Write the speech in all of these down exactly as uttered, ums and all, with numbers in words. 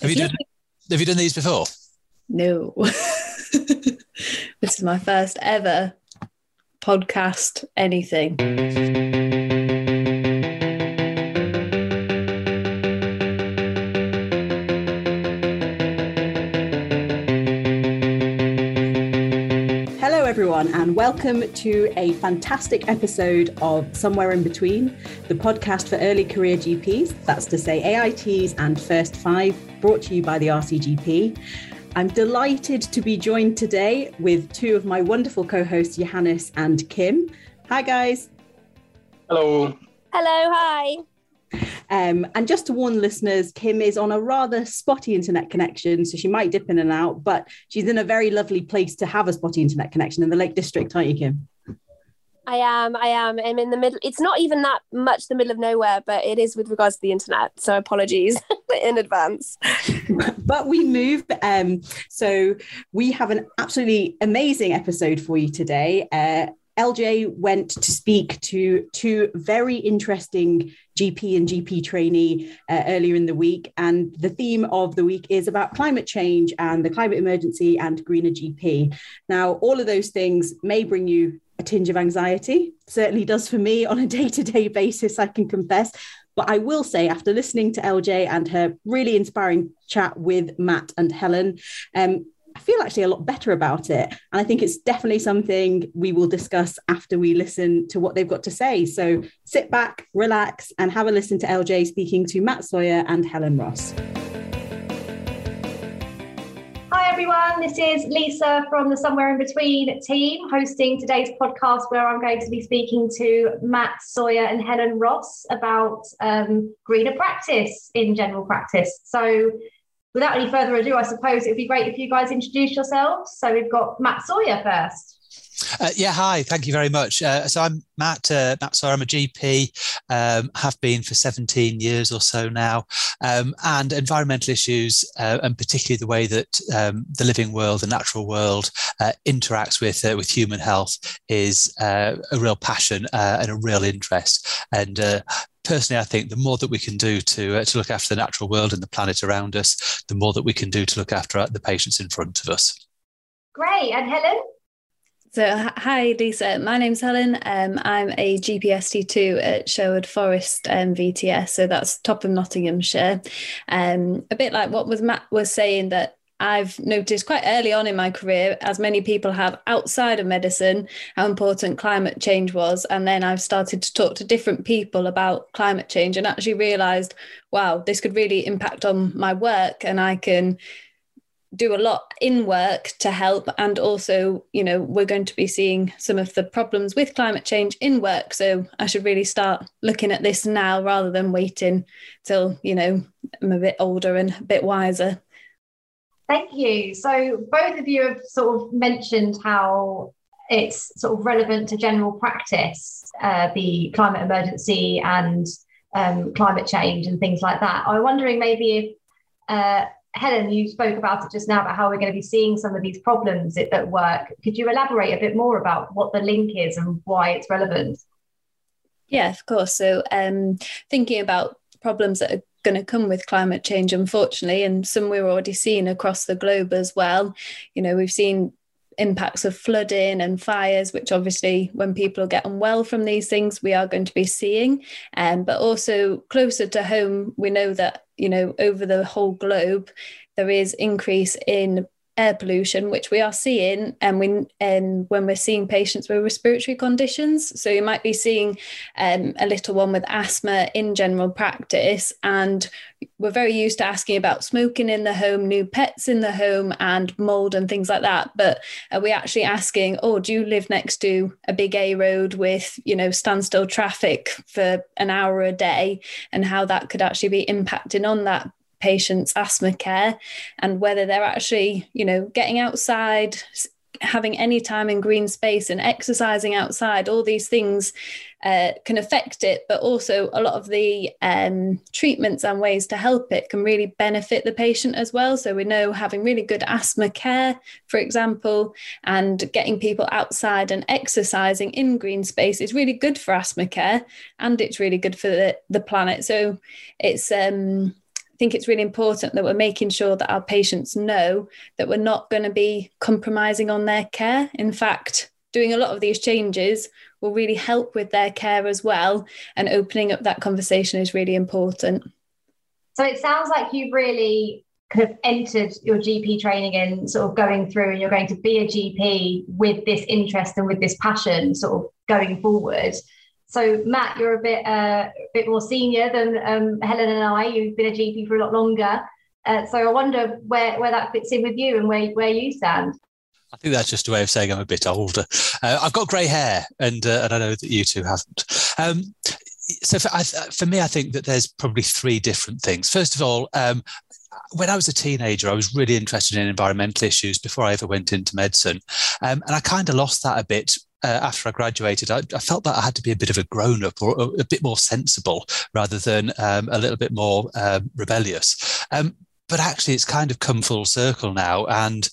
Have you done Have you done these before? No. This is my first ever podcast anything. Hello everyone, and welcome to a fantastic episode of Somewhere in Between, the podcast for early career G Ps, that's to say A I Ts and First Five, brought to you by the R C G P. I'm delighted to be joined today with two of my wonderful co-hosts, Johannes and Kim. Hi guys. Hello. Hello, hi. Um, and just to warn listeners, Kim is on a rather spotty internet connection, so she might dip in and out, but she's in a very lovely place to have a spotty internet connection in the Lake District, aren't you, Kim? I am, I am. I'm in the middle. It's not even that much the middle of nowhere, but it is with regards to the internet. So apologies in advance. But we move. Um, so we have an absolutely amazing episode for you today. Uh, L J went to speak to two very interesting G P and G P trainee uh, earlier in the week. And the theme of the week is about climate change and the climate emergency and greener G P. Now, all of those things may bring you a tinge of anxiety. Certainly does for me on a day-to-day basis, I can confess. But I will say, after listening to L J and her really inspiring chat with Matt and Helen, um, I feel actually a lot better about it. And I think it's definitely something we will discuss after we listen to what they've got to say. So sit back, relax, and have a listen to L J speaking to Matt Sawyer and Helen Ross. Hi everyone, this is Lisa from the Somewhere in Between team hosting today's podcast, where I'm going to be speaking to Matt Sawyer and Helen Ross about um, greener practice in general practice. So without any further ado, I suppose it would be great if you guys introduce yourselves. So we've got Matt Sawyer first. Uh, yeah, hi, thank you very much. Uh, so I'm Matt, uh, Matt Sawyer, I'm a G P, um, have been for seventeen years or so now, um, and environmental issues, uh, and particularly the way that um, the living world, the natural world, uh, interacts with uh, with human health is uh, a real passion uh, and a real interest. And uh, personally, I think the more that we can do to uh, to look after the natural world and the planet around us, the more that we can do to look after the patients in front of us. Great. And Helen? So, hi Lisa, my name's Helen. Um, I'm a G P S T two at Sherwood Forest um, V T S, so that's top of Nottinghamshire. Um, a bit like what was Matt was saying, that I've noticed quite early on in my career, as many people have outside of medicine, how important climate change was. And then I've started to talk to different people about climate change and actually realised, wow, this could really impact on my work, and I can do a lot in work to help. And also, you know, we're going to be seeing some of the problems with climate change in work. So I should really start looking at this now rather than waiting till, you know, I'm a bit older and a bit wiser. Thank you. So both of you have sort of mentioned how it's sort of relevant to general practice, uh, the climate emergency and um, climate change and things like that. I'm wondering maybe if, uh, Helen, you spoke about it just now about how we're going to be seeing some of these problems at, at work. Could you elaborate a bit more about what the link is and why it's relevant? Yeah, of course. So um, thinking about problems that are going to come with climate change, unfortunately, and some we're already seeing across the globe as well. You know, we've seen impacts of flooding and fires, which obviously when people get unwell from these things, we are going to be seeing. Um, but also closer to home, we know that, you know, over the whole globe, there is increase in air pollution, which we are seeing, and we and when we're seeing patients with respiratory conditions. So you might be seeing um, a little one with asthma in general practice, and we're very used to asking about smoking in the home, new pets in the home, and mold and things like that. But are we actually asking, oh, do you live next to a big A road with, you know, standstill traffic for an hour a day, and how that could actually be impacting on that patients' asthma care, and whether they're actually, you know, getting outside, having any time in green space and exercising outside. All these things uh, can affect it, but also a lot of the um, treatments and ways to help it can really benefit the patient as well. So we know having really good asthma care, for example, and getting people outside and exercising in green space is really good for asthma care, and it's really good for the, the planet. So it's um think it's really important that we're making sure that our patients know that we're not going to be compromising on their care. In fact, doing a lot of these changes will really help with their care as well, and opening up that conversation is really important. So it sounds like you've really kind of entered your G P training and sort of going through, and you're going to be a G P with this interest and with this passion sort of going forward. So Matt, you're a bit uh, a bit more senior than um, Helen and I. You've been a G P for a lot longer. Uh, so I wonder where, where that fits in with you and where, where you stand. I think that's just a way of saying I'm a bit older. Uh, I've got grey hair, and uh, and I know that you two haven't. Um, so for, I, for me, I think that there's probably three different things. First of all, um, when I was a teenager, I was really interested in environmental issues before I ever went into medicine. Um, and I kind of lost that a bit uh, after I graduated. I, I felt that I had to be a bit of a grown-up, or a, a bit more sensible, rather than um, a little bit more um, rebellious. Um, but actually, it's kind of come full circle now, and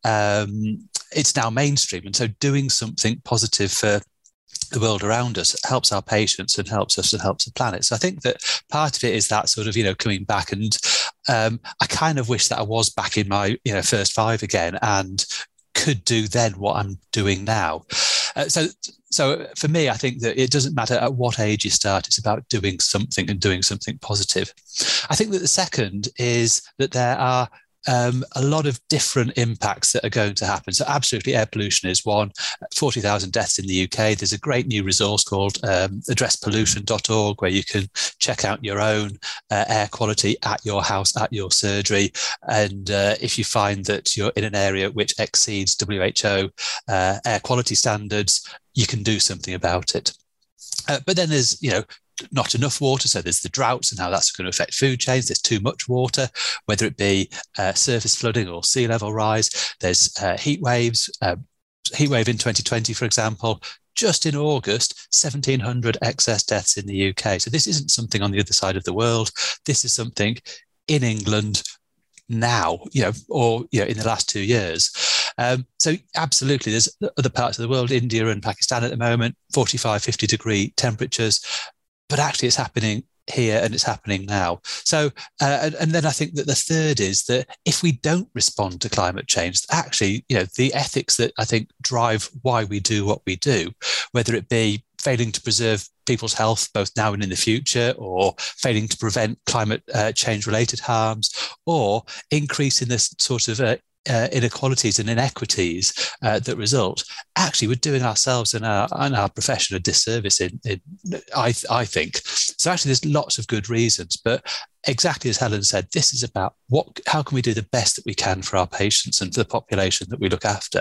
um, it's now mainstream. And so doing something positive for the world around us helps our patients and helps us and helps the planet. So I think that part of it is that sort of, you know, coming back, and um, I kind of wish that I was back in my, you know, first five again and could do then what I'm doing now. Uh, so, so for me, I think that it doesn't matter at what age you start, it's about doing something and doing something positive. I think that the second is that there are Um, a lot of different impacts that are going to happen. So absolutely, air pollution is one. forty thousand deaths in the U K. There's a great new resource called um, address pollution dot org, where you can check out your own uh, air quality at your house, at your surgery. And uh, if you find that you're in an area which exceeds W H O uh, air quality standards, you can do something about it. Uh, but then there's, you know, not enough water. So there's the droughts and how that's going to affect food chains. There's too much water, whether it be uh, surface flooding or sea level rise. There's uh, heat waves, uh, heat wave in twenty twenty, for example. Just in August, seventeen hundred excess deaths in the U K. So this isn't something on the other side of the world. This is something in England now, you know, or, you know, in the last two years. Um, so absolutely, there's other parts of the world, India and Pakistan at the moment, forty-five, fifty degree temperatures. But actually it's happening here and it's happening now. So, uh, and, and then I think that the third is that if we don't respond to climate change, actually, you know, the ethics that I think drive why we do what we do, whether it be failing to preserve people's health both now and in the future, or failing to prevent climate uh, change related harms, or increasing this sort of uh, Uh, inequalities and inequities uh, that result, actually we're doing ourselves and our, and our profession a disservice in, in I, I think. So actually there's lots of good reasons, but exactly as Helen said, this is about what, how can we do the best that we can for our patients and for the population that we look after.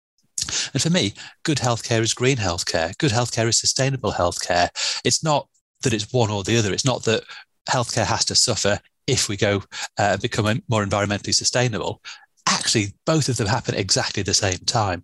And for me, good healthcare is green healthcare. Good healthcare is sustainable healthcare. It's not that it's one or the other. It's not that healthcare has to suffer if we go uh, become more environmentally sustainable. Actually, both of them happen exactly the same time.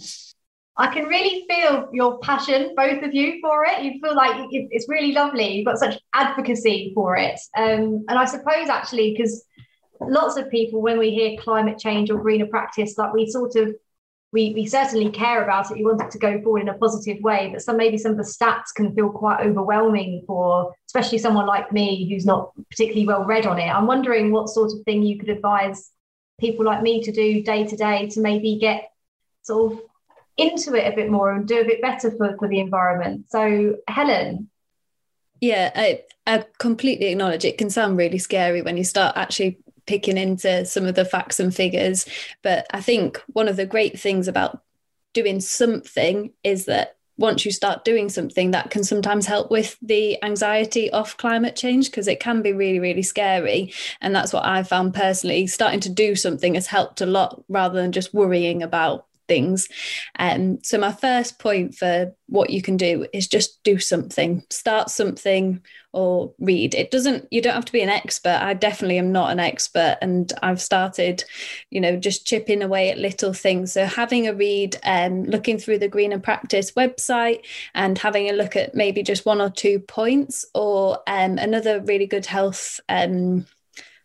I can really feel your passion, both of you, for it. You feel like it's really lovely. You've got such advocacy for it. Um, and I suppose actually, because lots of people, when we hear climate change or greener practice, like we sort of, we, we certainly care about it. We want it to go forward in a positive way, but some maybe some of the stats can feel quite overwhelming for, especially someone like me who's not particularly well read on it. I'm wondering what sort of thing you could advise people like me to do day to day to maybe get sort of into it a bit more and do a bit better for, for the environment. So Helen. Yeah, I, I completely acknowledge it can sound really scary when you start actually picking into some of the facts and figures. But I think one of the great things about doing something is that once you start doing something, that can sometimes help with the anxiety of climate change, because it can be really, really scary. And that's what I found personally. Starting to do something has helped a lot rather than just worrying about things. Um, so my first point for what you can do is just do something, start something or read. It doesn't, you don't have to be an expert. I definitely am not an expert, and I've started, you know, just chipping away at little things. So having a read, um, looking through the Greener Practice website and having a look at maybe just one or two points, or um, another really good health um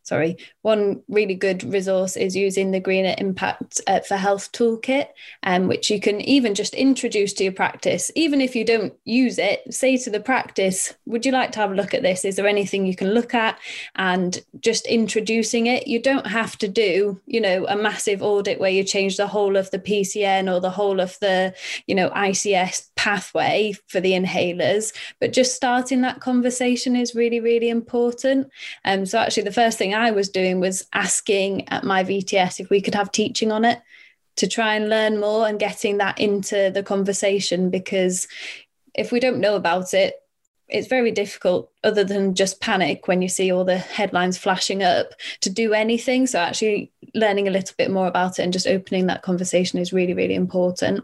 sorry, one really good resource is using the Greener Impact uh, for Health Toolkit, um, which you can even just introduce to your practice. Even if you don't use it, say to the practice, would you like to have a look at this? Is there anything you can look at? And just introducing it. You don't have to do, you know, a massive audit where you change the whole of the P C N or the whole of the, you know, I C S pathway for the inhalers, but just starting that conversation is really, really important. Um, so actually the first thing I was doing was asking at my V T S if we could have teaching on it to try and learn more and getting that into the conversation, because if we don't know about it, it's very difficult, other than just panic when you see all the headlines flashing up, to do anything. So actually learning a little bit more about it and just opening that conversation is really, really important.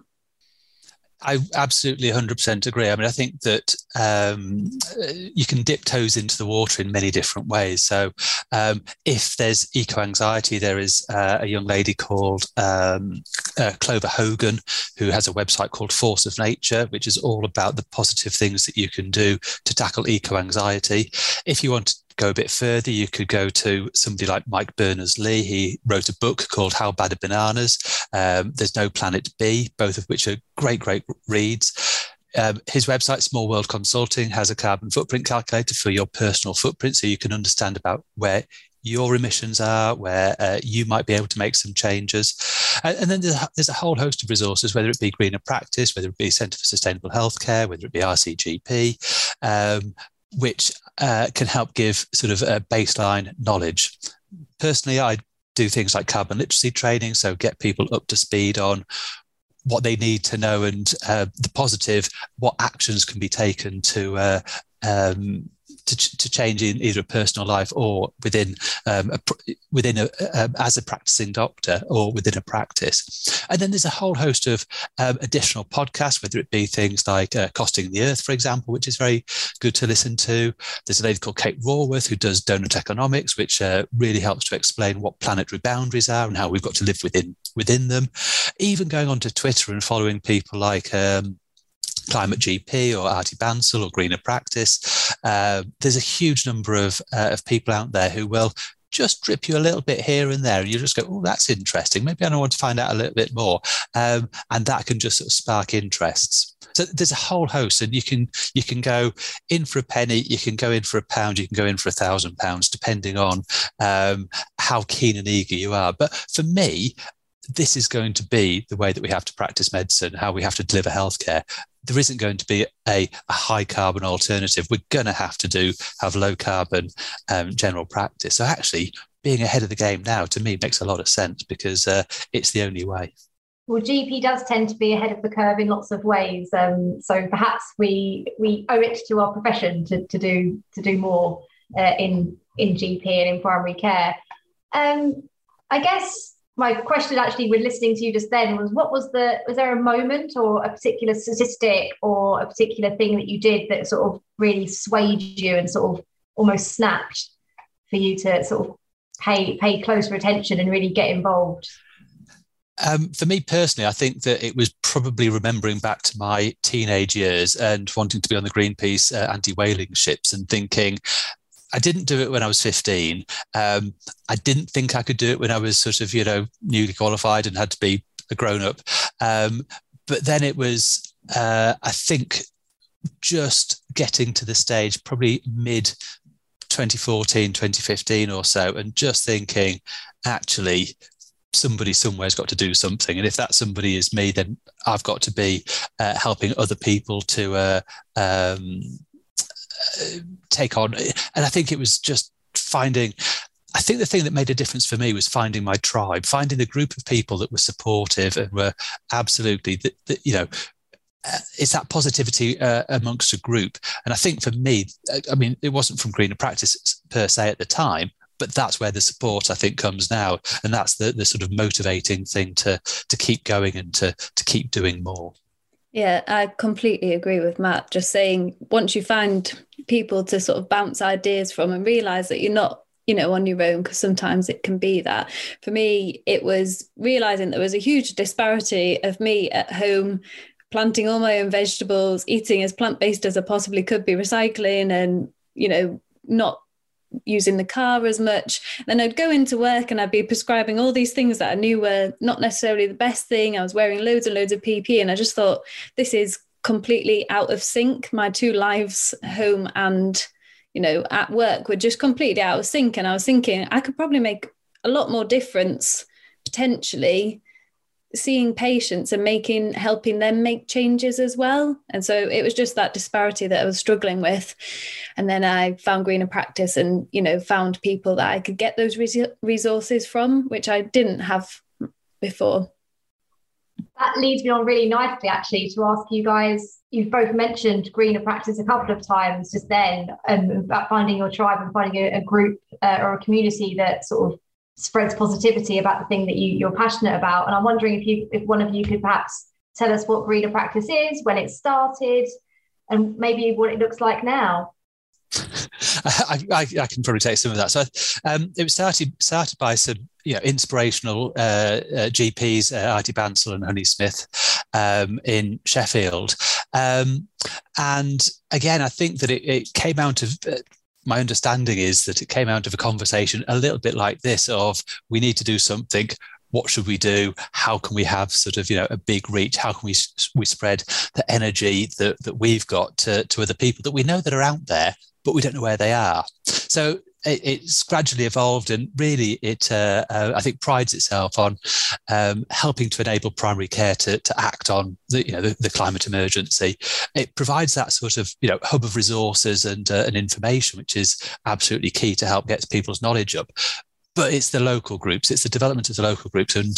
I absolutely one hundred percent agree. I mean, I think that um, you can dip toes into the water in many different ways. So um, if there's eco-anxiety, there is uh, a young lady called um, uh, Clover Hogan, who has a website called Force of Nature, which is all about the positive things that you can do to tackle eco-anxiety. If you want to go a bit further, you could go to somebody like Mike Berners-Lee. He wrote a book called How Bad Are Bananas? Um, There's No Planet B, both of which are great, great reads. Um, his website, Small World Consulting, has a carbon footprint calculator for your personal footprint, so you can understand about where your emissions are, where uh, you might be able to make some changes. And, and then there's a, there's a whole host of resources, whether it be Greener Practice, whether it be Centre for Sustainable Healthcare, whether it be R C G P, um, which uh, can help give sort of a baseline knowledge. Personally, I do things like carbon literacy training, so get people up to speed on what they need to know and uh, the positive, what actions can be taken to uh, um, to, to change in either a personal life or within um, a, within a, a, as a practicing doctor or within a practice. And then there's a whole host of um, additional podcasts, whether it be things like uh, Costing the Earth, for example, which is very good to listen to. There's a lady called Kate Raworth who does Donut Economics, which uh, really helps to explain what planetary boundaries are and how we've got to live within within them. Even going onto Twitter and following people like um, Climate G P or Artie Bansal or Greener Practice. Uh, there's a huge number of, uh, of people out there who will just drip you a little bit here and there, and you just go, oh, that's interesting. Maybe I want to find out a little bit more. Um, and that can just sort of spark interests. So there's a whole host, and you can you can go in for a penny, you can go in for a pound, you can go in for a thousand pounds, depending on um, how keen and eager you are. But for me, this is going to be the way that we have to practice medicine, how we have to deliver healthcare. There isn't going to be a, a high carbon alternative. We're going to have to do have low carbon um, general practice. So actually being ahead of the game now, to me, makes a lot of sense, because uh, it's the only way. Well, G P does tend to be ahead of the curve in lots of ways. Um, so perhaps we we owe it to our profession to, to do to do more uh, in in G P and in primary care. Um, I guess my question, actually, with listening to you just then, was what was the, was there a moment or a particular statistic or a particular thing that you did that sort of really swayed you and sort of almost snapped for you to sort of pay pay closer attention and really get involved? Um, for me personally, I think that it was probably remembering back to my teenage years and wanting to be on the Greenpeace uh, anti-whaling ships and thinking, I didn't do it when I was fifteen. Um, I didn't think I could do it when I was sort of, you know, newly qualified and had to be a grown-up. Um, but then it was, uh, I think, just getting to the stage, probably mid twenty fourteen, twenty fifteen or so, and just thinking, actually, somebody somewhere's got to do something. And if that somebody is me, then I've got to be uh, helping other people to uh, um, take on. And I think it was just finding, I think the thing that made a difference for me was finding my tribe, finding a group of people that were supportive and were absolutely, the, the, you know, uh, it's that positivity uh, amongst a group. And I think for me, I mean, it wasn't from Greener Practice per se at the time, but that's where the support, I think, comes now. And that's the, the sort of motivating thing to to keep going and to to keep doing more. Yeah, I completely agree with Matt. Just saying, once you find people to sort of bounce ideas from and realise that you're not, you know, on your own, because sometimes it can be that. For me, it was realising there was a huge disparity of me at home, planting all my own vegetables, eating as plant-based as I possibly could be, recycling and, you know, not using the car as much. Then I'd go into work and I'd be prescribing all these things that I knew were not necessarily the best thing. I was wearing loads and loads of P P E, and I just thought, this is completely out of sync. My two lives, home and, you know, at work, were just completely out of sync. And I was thinking I could probably make a lot more difference potentially seeing patients and making helping them make changes as well. And so it was just that disparity that I was struggling with. And then I found Greener Practice and, you know, found people that I could get those res- resources from, which I didn't have before. That leads me on really nicely, actually, to ask you guys, you've both mentioned Greener Practice a couple of times just then, um, about finding your tribe and finding a, a group uh, or a community that sort of spreads positivity about the thing that you, you're passionate about. And I'm wondering if you, if one of you could perhaps tell us what Greener Practice is, when it started, and maybe what it looks like now. I, I, I can probably take some of that. So um, it was started started by some you know inspirational uh, uh, G Ps, uh, Artie Bansal and Honey Smith um, in Sheffield, um, and again I think that it, it came out of. Uh, My understanding is that it came out of a conversation a little bit like this of, we need to do something. What should we do? How can we have sort of, you know, a big reach? How can we we spread the energy that, that we've got to, to other people that we know that are out there, but we don't know where they are? So it, it's gradually evolved, and really it, uh, uh, I think, prides itself on um, helping to enable primary care to, to act on the, you know, the, the climate emergency. It provides that sort of, you know, hub of resources and, uh, and information, which is absolutely key to help get people's knowledge up. But it's the local groups, it's the development of the local groups, and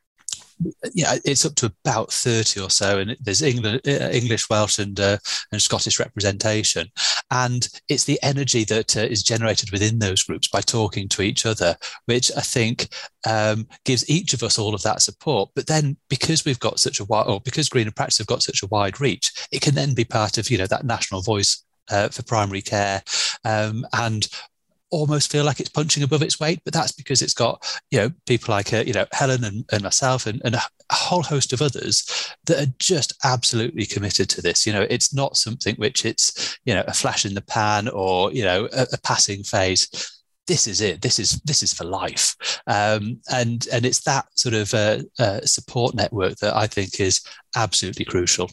yeah, it's up to about thirty or so, and there's England, English, Welsh, and uh, and Scottish representation, and it's the energy that uh, is generated within those groups by talking to each other, which I think um, gives each of us all of that support. But then, because we've got such a wide, or because Greener Practice have got such a wide reach, it can then be part of, you know, that national voice uh, for primary care, um, and almost feel like it's punching above its weight, but that's because it's got, you know, people like, uh, you know, Helen and, and myself and, and a, a whole host of others that are just absolutely committed to this. You know, it's not something which it's, you know, a flash in the pan or, you know, a, a passing phase. This is it. This is this is for life, um, and and it's that sort of uh, uh, support network that I think is absolutely crucial.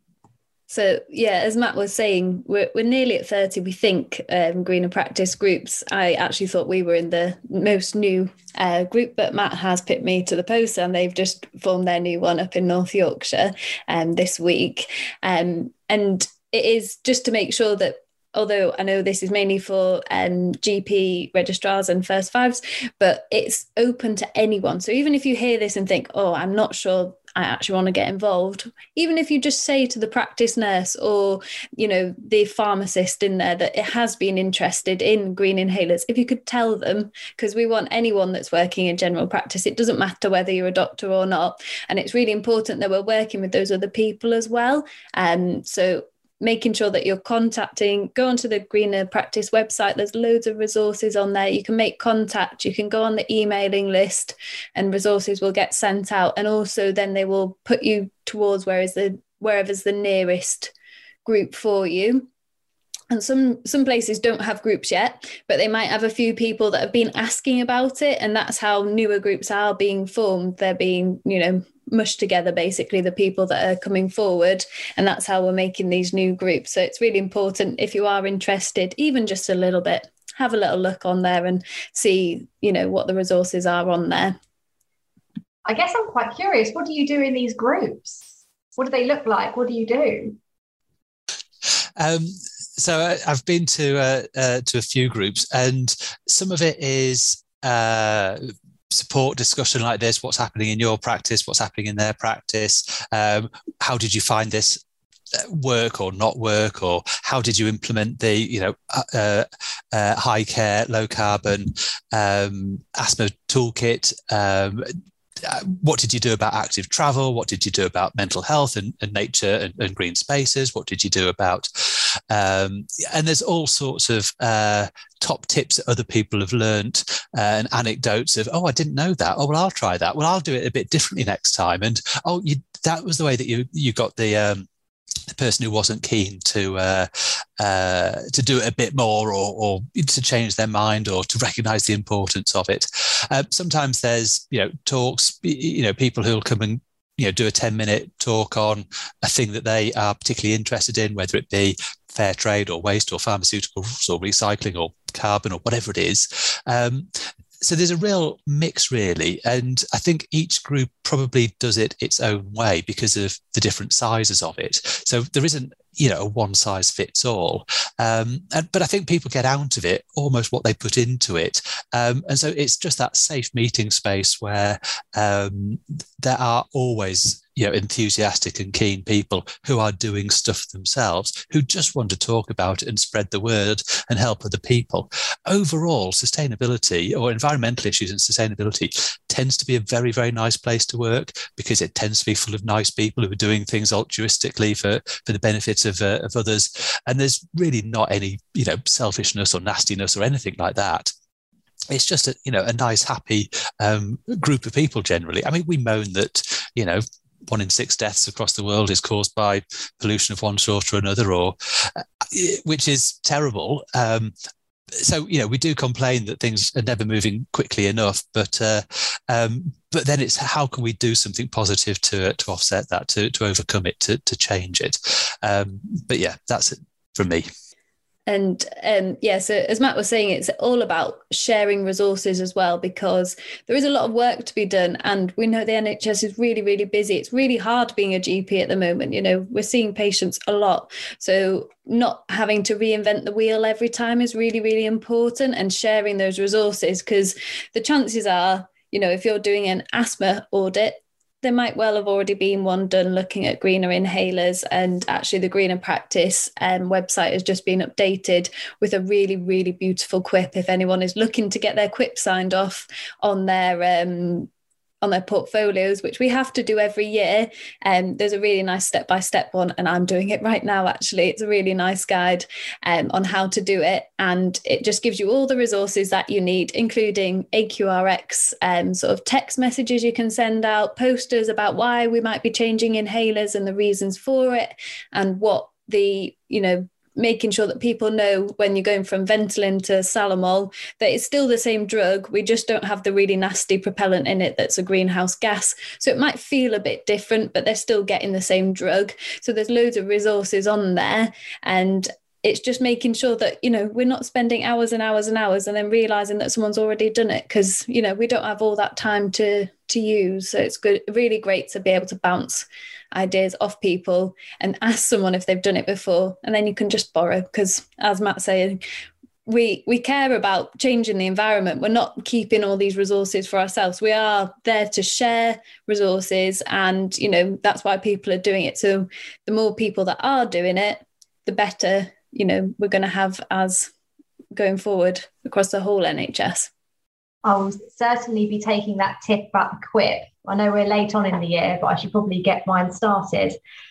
So, yeah, as Matt was saying, we're, we're nearly at thirty, we think, um, Greener Practice groups. I actually thought we were in the most new uh, group, but Matt has picked me to the post, and they've just formed their new one up in North Yorkshire um, this week. Um, and it is just to make sure that, although I know this is mainly for um, G P registrars and first fives, but it's open to anyone. So even if you hear this and think, oh, I'm not sure I actually want to get involved, even if you just say to the practice nurse or, you know, the pharmacist in there that it has been interested in green inhalers, if you could tell them, because we want anyone that's working in general practice, it doesn't matter whether you're a doctor or not. And it's really important that we're working with those other people as well. Um, so making sure that you're contacting, go onto the Greener Practice website. There's loads of resources on there. You can make contact, you can go on the emailing list and resources will get sent out. And also then they will put you towards where is the, wherever's the nearest group for you. And some some places don't have groups yet, but they might have a few people that have been asking about it. And that's how newer groups are being formed. They're being, you know, mushed together, basically, the people that are coming forward. And that's how we're making these new groups. So it's really important, if you are interested, even just a little bit, have a little look on there and see, you know, what the resources are on there. I guess I'm quite curious. What do you do in these groups? What do they look like? What do you do? Um, so I, I've been to uh, uh, to a few groups, and some of it is uh, support discussion like this. What's happening in your practice? What's happening in their practice? Um, how did you find this work or not work? Or how did you implement the, you know, uh, uh, high care, low carbon um, asthma toolkit? Um, What did you do about active travel? What did you do about mental health and, and nature and, and green spaces? What did you do about, um, and there's all sorts of uh, top tips that other people have learnt uh, and anecdotes of, oh, I didn't know that. Oh, well, I'll try that. Well, I'll do it a bit differently next time. And, oh, you, that was the way that you, you got the, um, the person who wasn't keen to uh, uh, to do it a bit more, or, or to change their mind, or to recognise the importance of it. Uh, sometimes there's, you know, talks, you know, people who'll come and, you know, do a ten minute talk on a thing that they are particularly interested in, whether it be fair trade or waste or pharmaceuticals or recycling or carbon or whatever it is. Um, So there's a real mix, really. And I think each group probably does it its own way because of the different sizes of it. So there isn't, you know, a one size fits all. Um, and, but I think people get out of it almost what they put into it. Um, and so it's just that safe meeting space where um, there are always, you know, enthusiastic and keen people who are doing stuff themselves, who just want to talk about it and spread the word and help other people. Overall, sustainability, or environmental issues and sustainability, tends to be a very, very nice place to work, because it tends to be full of nice people who are doing things altruistically for, for the benefit of, uh, of others. And there's really not any, you know, selfishness or nastiness or anything like that. It's just a, you know, a nice, happy um, group of people generally. I mean, we moan that, you know, one in six deaths across the world is caused by pollution of one sort or another, or uh, which is terrible. Um, so, you know, we do complain that things are never moving quickly enough, but uh, um, but then it's how can we do something positive to to offset that, to to overcome it, to to change it. Um, but yeah, that's it from me. And um, yeah, so as Matt was saying, it's all about sharing resources as well, because there is a lot of work to be done. And we know the N H S is really, really busy. It's really hard being a G P at the moment. You know, we're seeing patients a lot. So not having to reinvent the wheel every time is really, really important, and sharing those resources, because the chances are, you know, if you're doing an asthma audit, there might well have already been one done looking at greener inhalers, and actually the Greener Practice um, website has just been updated with a really, really beautiful quip if anyone is looking to get their quip signed off on their um, on their portfolios, which we have to do every year. And um, there's a really nice step-by-step one, and I'm doing it right now, actually. It's a really nice guide um, on how to do it. And it just gives you all the resources that you need, including A Q R X, um, sort of text messages you can send out, posters about why we might be changing inhalers and the reasons for it, and what the, you know, making sure that people know when you're going from Ventolin to Salamol that it's still the same drug. We just don't have the really nasty propellant in it that's a greenhouse gas. So it might feel a bit different, but they're still getting the same drug. So there's loads of resources on there. And it's just making sure that, you know, we're not spending hours and hours and hours and then realizing that someone's already done it, because, you know, we don't have all that time to to use. So it's good, really great to be able to bounce ideas off people and ask someone if they've done it before, and then you can just borrow, because as Matt's saying, we we care about changing the environment. We're not keeping all these resources for ourselves. We are there to share resources, and, you know, that's why people are doing it. So the more people that are doing it, the better, you know, we're going to have as going forward across the whole N H S. I'll certainly be taking that tip about the quip. I know we're late on in the year, but I should probably get mine started.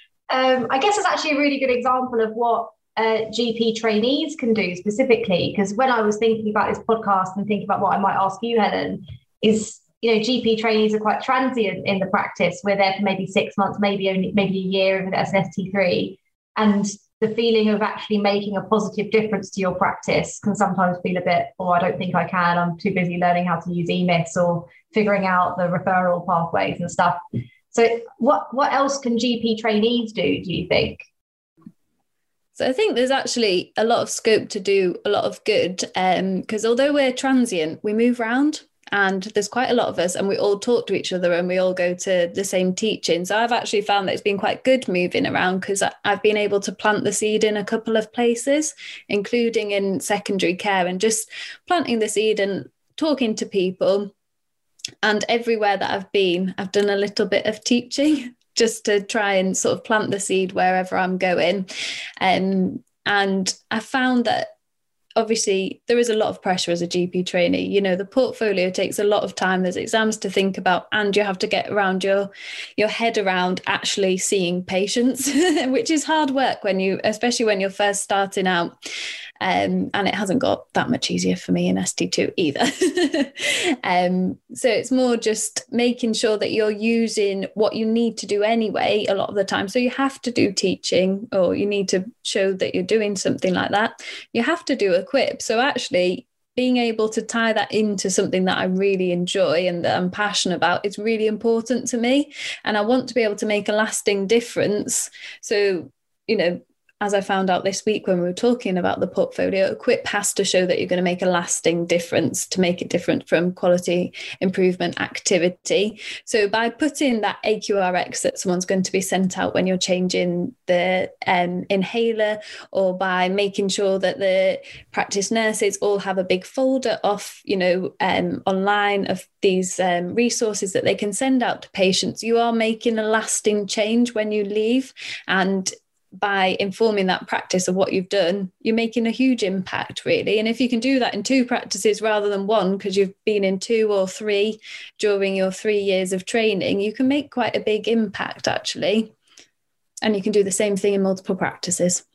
Um, I guess it's actually a really good example of what uh, G P trainees can do specifically, because when I was thinking about this podcast and thinking about what I might ask you, Helen, is, you know, G P trainees are quite transient in the practice. We're there for maybe six months, maybe only maybe a year if that's an S T three. And the feeling of actually making a positive difference to your practice can sometimes feel a bit, oh, I don't think I can. I'm too busy learning how to use E M I S or figuring out the referral pathways and stuff. So what, what else can G P trainees do, do you think? So I think there's actually a lot of scope to do a lot of good, because um, although we're transient, we move around. And there's quite a lot of us, and we all talk to each other, and we all go to the same teaching. So I've actually found that it's been quite good moving around, because I've been able to plant the seed in a couple of places, including in secondary care, and just planting the seed and talking to people. And everywhere that I've been, I've done a little bit of teaching just to try and sort of plant the seed wherever I'm going. Um, and I found that obviously there is a lot of pressure as a G P trainee. You know, the portfolio takes a lot of time. There's exams to think about, and you have to get around your your head around actually seeing patients, which is hard work when you, especially when you're first starting out. Um, and it hasn't got that much easier for me in S T two either. um, so it's more just making sure that you're using what you need to do anyway a lot of the time. So you have to do teaching, or you need to show that you're doing something like that. You have to do a quip. So actually being able to tie that into something that I really enjoy and that I'm passionate about is really important to me. And I want to be able to make a lasting difference. So, you know, as I found out this week when we were talking about the portfolio, a quip has to show that you're going to make a lasting difference to make it different from quality improvement activity. So by putting that A Q R X that someone's going to be sent out when you're changing the um, inhaler, or by making sure that the practice nurses all have a big folder off, you know, um, online of these um, resources that they can send out to patients, you are making a lasting change when you leave. And by informing that practice of what you've done, you're making a huge impact, really. And if you can do that in two practices rather than one, because you've been in two or three during your three years of training, you can make quite a big impact, actually. And you can do the same thing in multiple practices.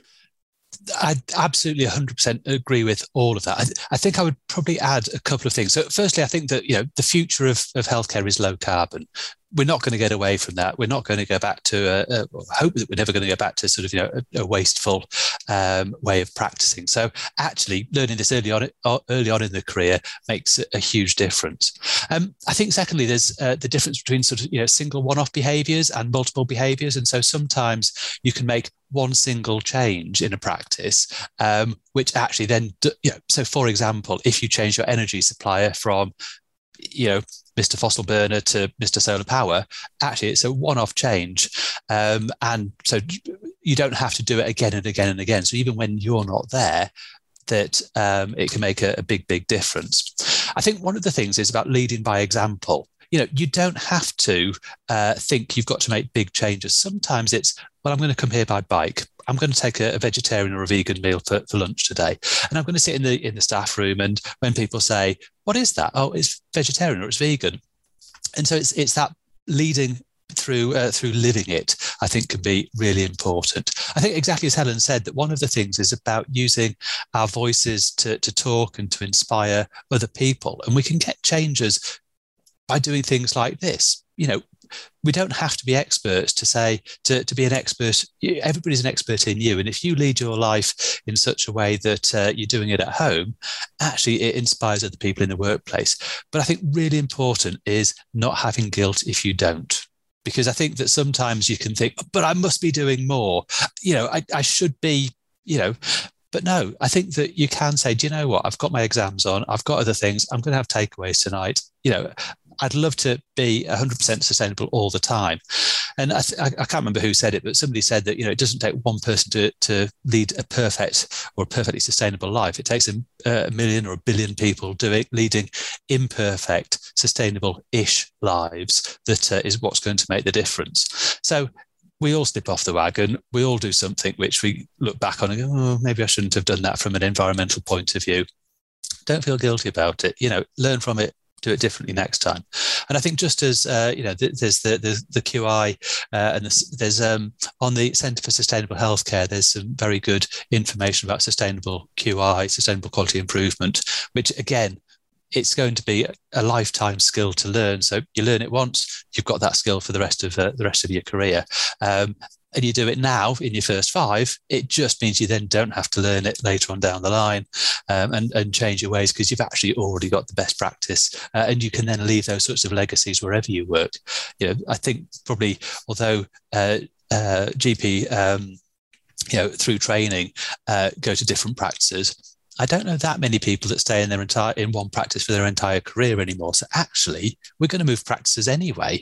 I absolutely one hundred percent agree with all of that. I, th- I think I would probably add a couple of things. So firstly, I think that, you know, the future of, of healthcare is low carbon. We're not going to get away from that. We're not going to go back to, a, a, I hope that we're never going to go back to sort of, you know, a, a wasteful um, way of practicing. So actually learning this early on, early on in the career makes a huge difference. Um, I think secondly, there's uh, the difference between sort of, you know, single one-off behaviours and multiple behaviours. And so sometimes you can make one single change in a practice, um, which actually then, you know, so for example, if you change your energy supplier from, you know, Mister Fossil Burner to Mister Solar Power, actually it's a one-off change. Um, and so you don't have to do it again and again and again. So even when you're not there, that um, it can make a, a big, big difference. I think one of the things is about leading by example. You know, you don't have to uh, think you've got to make big changes. Sometimes it's, well, I'm going to come here by bike. I'm going to take a, a vegetarian or a vegan meal for, for lunch today. And I'm going to sit in the in the staff room. And when people say, what is that? Oh, it's vegetarian or it's vegan. And so it's it's that leading through uh, through living it, I think, can be really important. I think exactly as Helen said, that one of the things is about using our voices to, to talk and to inspire other people. And we can get changes by doing things like this. You know, we don't have to be experts to say, to, to be an expert. Everybody's an expert in you. And if you lead your life in such a way that uh, you're doing it at home, actually it inspires other people in the workplace. But I think really important is not having guilt if you don't. Because I think that sometimes you can think, but I must be doing more. You know, I, I should be, you know, but no, I think that you can say, do you know what? I've got my exams on. I've got other things. I'm going to have takeaways tonight. You know, I'd love to be one hundred percent sustainable all the time. And I, th- I can't remember who said it, but somebody said that, you know, it doesn't take one person to, to lead a perfect or a perfectly sustainable life. It takes a, a million or a billion people doing, leading imperfect, sustainable-ish lives that uh, is what's going to make the difference. So we all slip off the wagon. We all do something which we look back on and go, oh, maybe I shouldn't have done that from an environmental point of view. Don't feel guilty about it. You know, learn from it. Do it differently next time. And I think just as, uh, you know, th- there's the, the, the Q I uh, and the, there's um, on the Centre for Sustainable Healthcare, there's some very good information about sustainable Q I, sustainable quality improvement, which again, it's going to be a lifetime skill to learn. So you learn it once, you've got that skill for the rest of uh, the rest of your career. Um, and you do it now in your first five, it just means you then don't have to learn it later on down the line um, and, and change your ways, because you've actually already got the best practice uh, and you can then leave those sorts of legacies wherever you work. You know, I think probably, although uh, uh, G P, um, you know, through training, uh, go to different practices, I don't know that many people that stay in their entire in one practice for their entire career anymore. So actually, we're going to move practices anyway.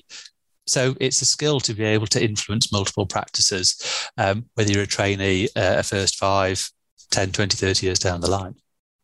So it's a skill to be able to influence multiple practices, um, whether you're a trainee, uh, a first five, ten, twenty, thirty years down the line.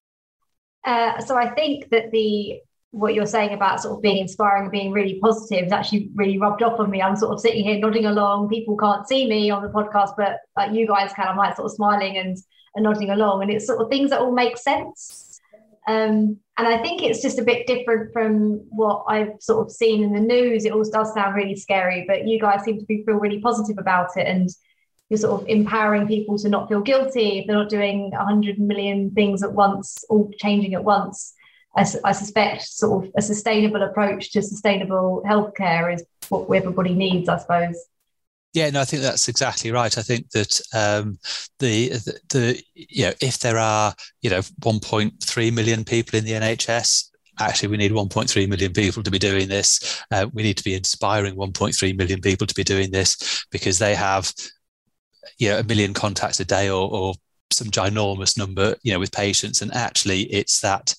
Uh, so I think that the what you're saying about sort of being inspiring and being really positive is actually really rubbed off on me. I'm sort of sitting here nodding along. People can't see me on the podcast, but like you guys can. I'm like sort of smiling and, and nodding along. And it's sort of things that all make sense. Um, and I think it's just a bit different from what I've sort of seen in the news. It all does sound really scary, but you guys seem to be feel really positive about it. And you're sort of empowering people to not feel guilty if they're not doing a hundred million things at once, all changing at once. I, I suspect sort of a sustainable approach to sustainable healthcare is what everybody needs, I suppose. Yeah, no, I think that's exactly right. I think that um, the, the the you know, if there are you know one point three million people in the N H S, actually we need one point three million people to be doing this. Uh, we need to be inspiring one point three million people to be doing this, because they have you know a million contacts a day, or, or some ginormous number you know with patients, and actually it's that.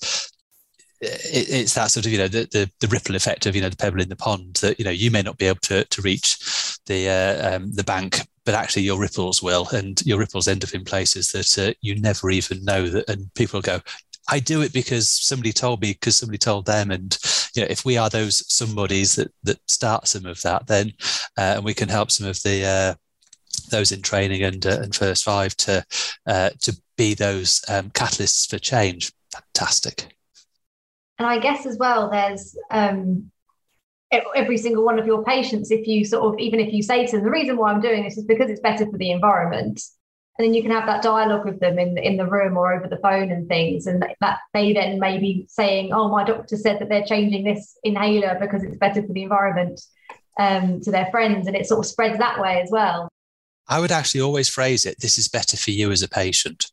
It's that sort of, you know, the, the the ripple effect of, you know, the pebble in the pond, that, you know, you may not be able to to reach the uh, um, the bank, but actually your ripples will, and your ripples end up in places that uh, you never even know that, and people go, I do it because somebody told me, because somebody told them. And, you know, if we are those somebodies that that start some of that, then uh, and we can help some of the uh, those in training and uh, and first five to uh, to be those um, catalysts for change. Fantastic. And I guess as well, there's um, every single one of your patients, if you sort of, even if you say to them, the reason why I'm doing this is because it's better for the environment. And then you can have that dialogue with them in, in the room or over the phone and things. And that they then may be saying, oh, my doctor said that they're changing this inhaler because it's better for the environment, um, to their friends. And it sort of spreads that way as well. I would actually always phrase it, this is better for you as a patient.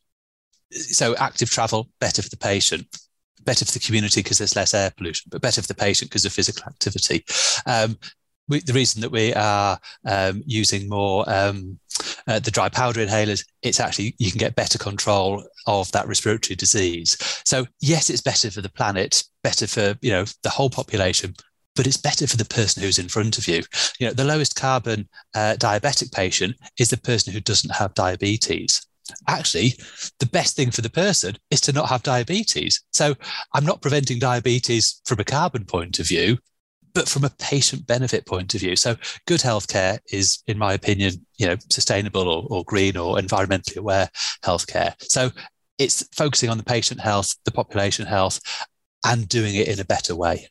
So active travel, better for the patient. Better for the community because there's less air pollution, but better for the patient because of physical activity. Um, we, the reason that we are um, using more um, uh, the dry powder inhalers, it's actually, you can get better control of that respiratory disease. So yes, it's better for the planet, better for, you know, the whole population, but it's better for the person who's in front of you. You know, the lowest carbon uh, diabetic patient is the person who doesn't have diabetes. Actually, the best thing for the person is to not have diabetes. So I'm not preventing diabetes from a carbon point of view, but from a patient benefit point of view. So good healthcare is, in my opinion, you know, sustainable or, or green or environmentally aware healthcare. So it's focusing on the patient health, the population health, and doing it in a better way.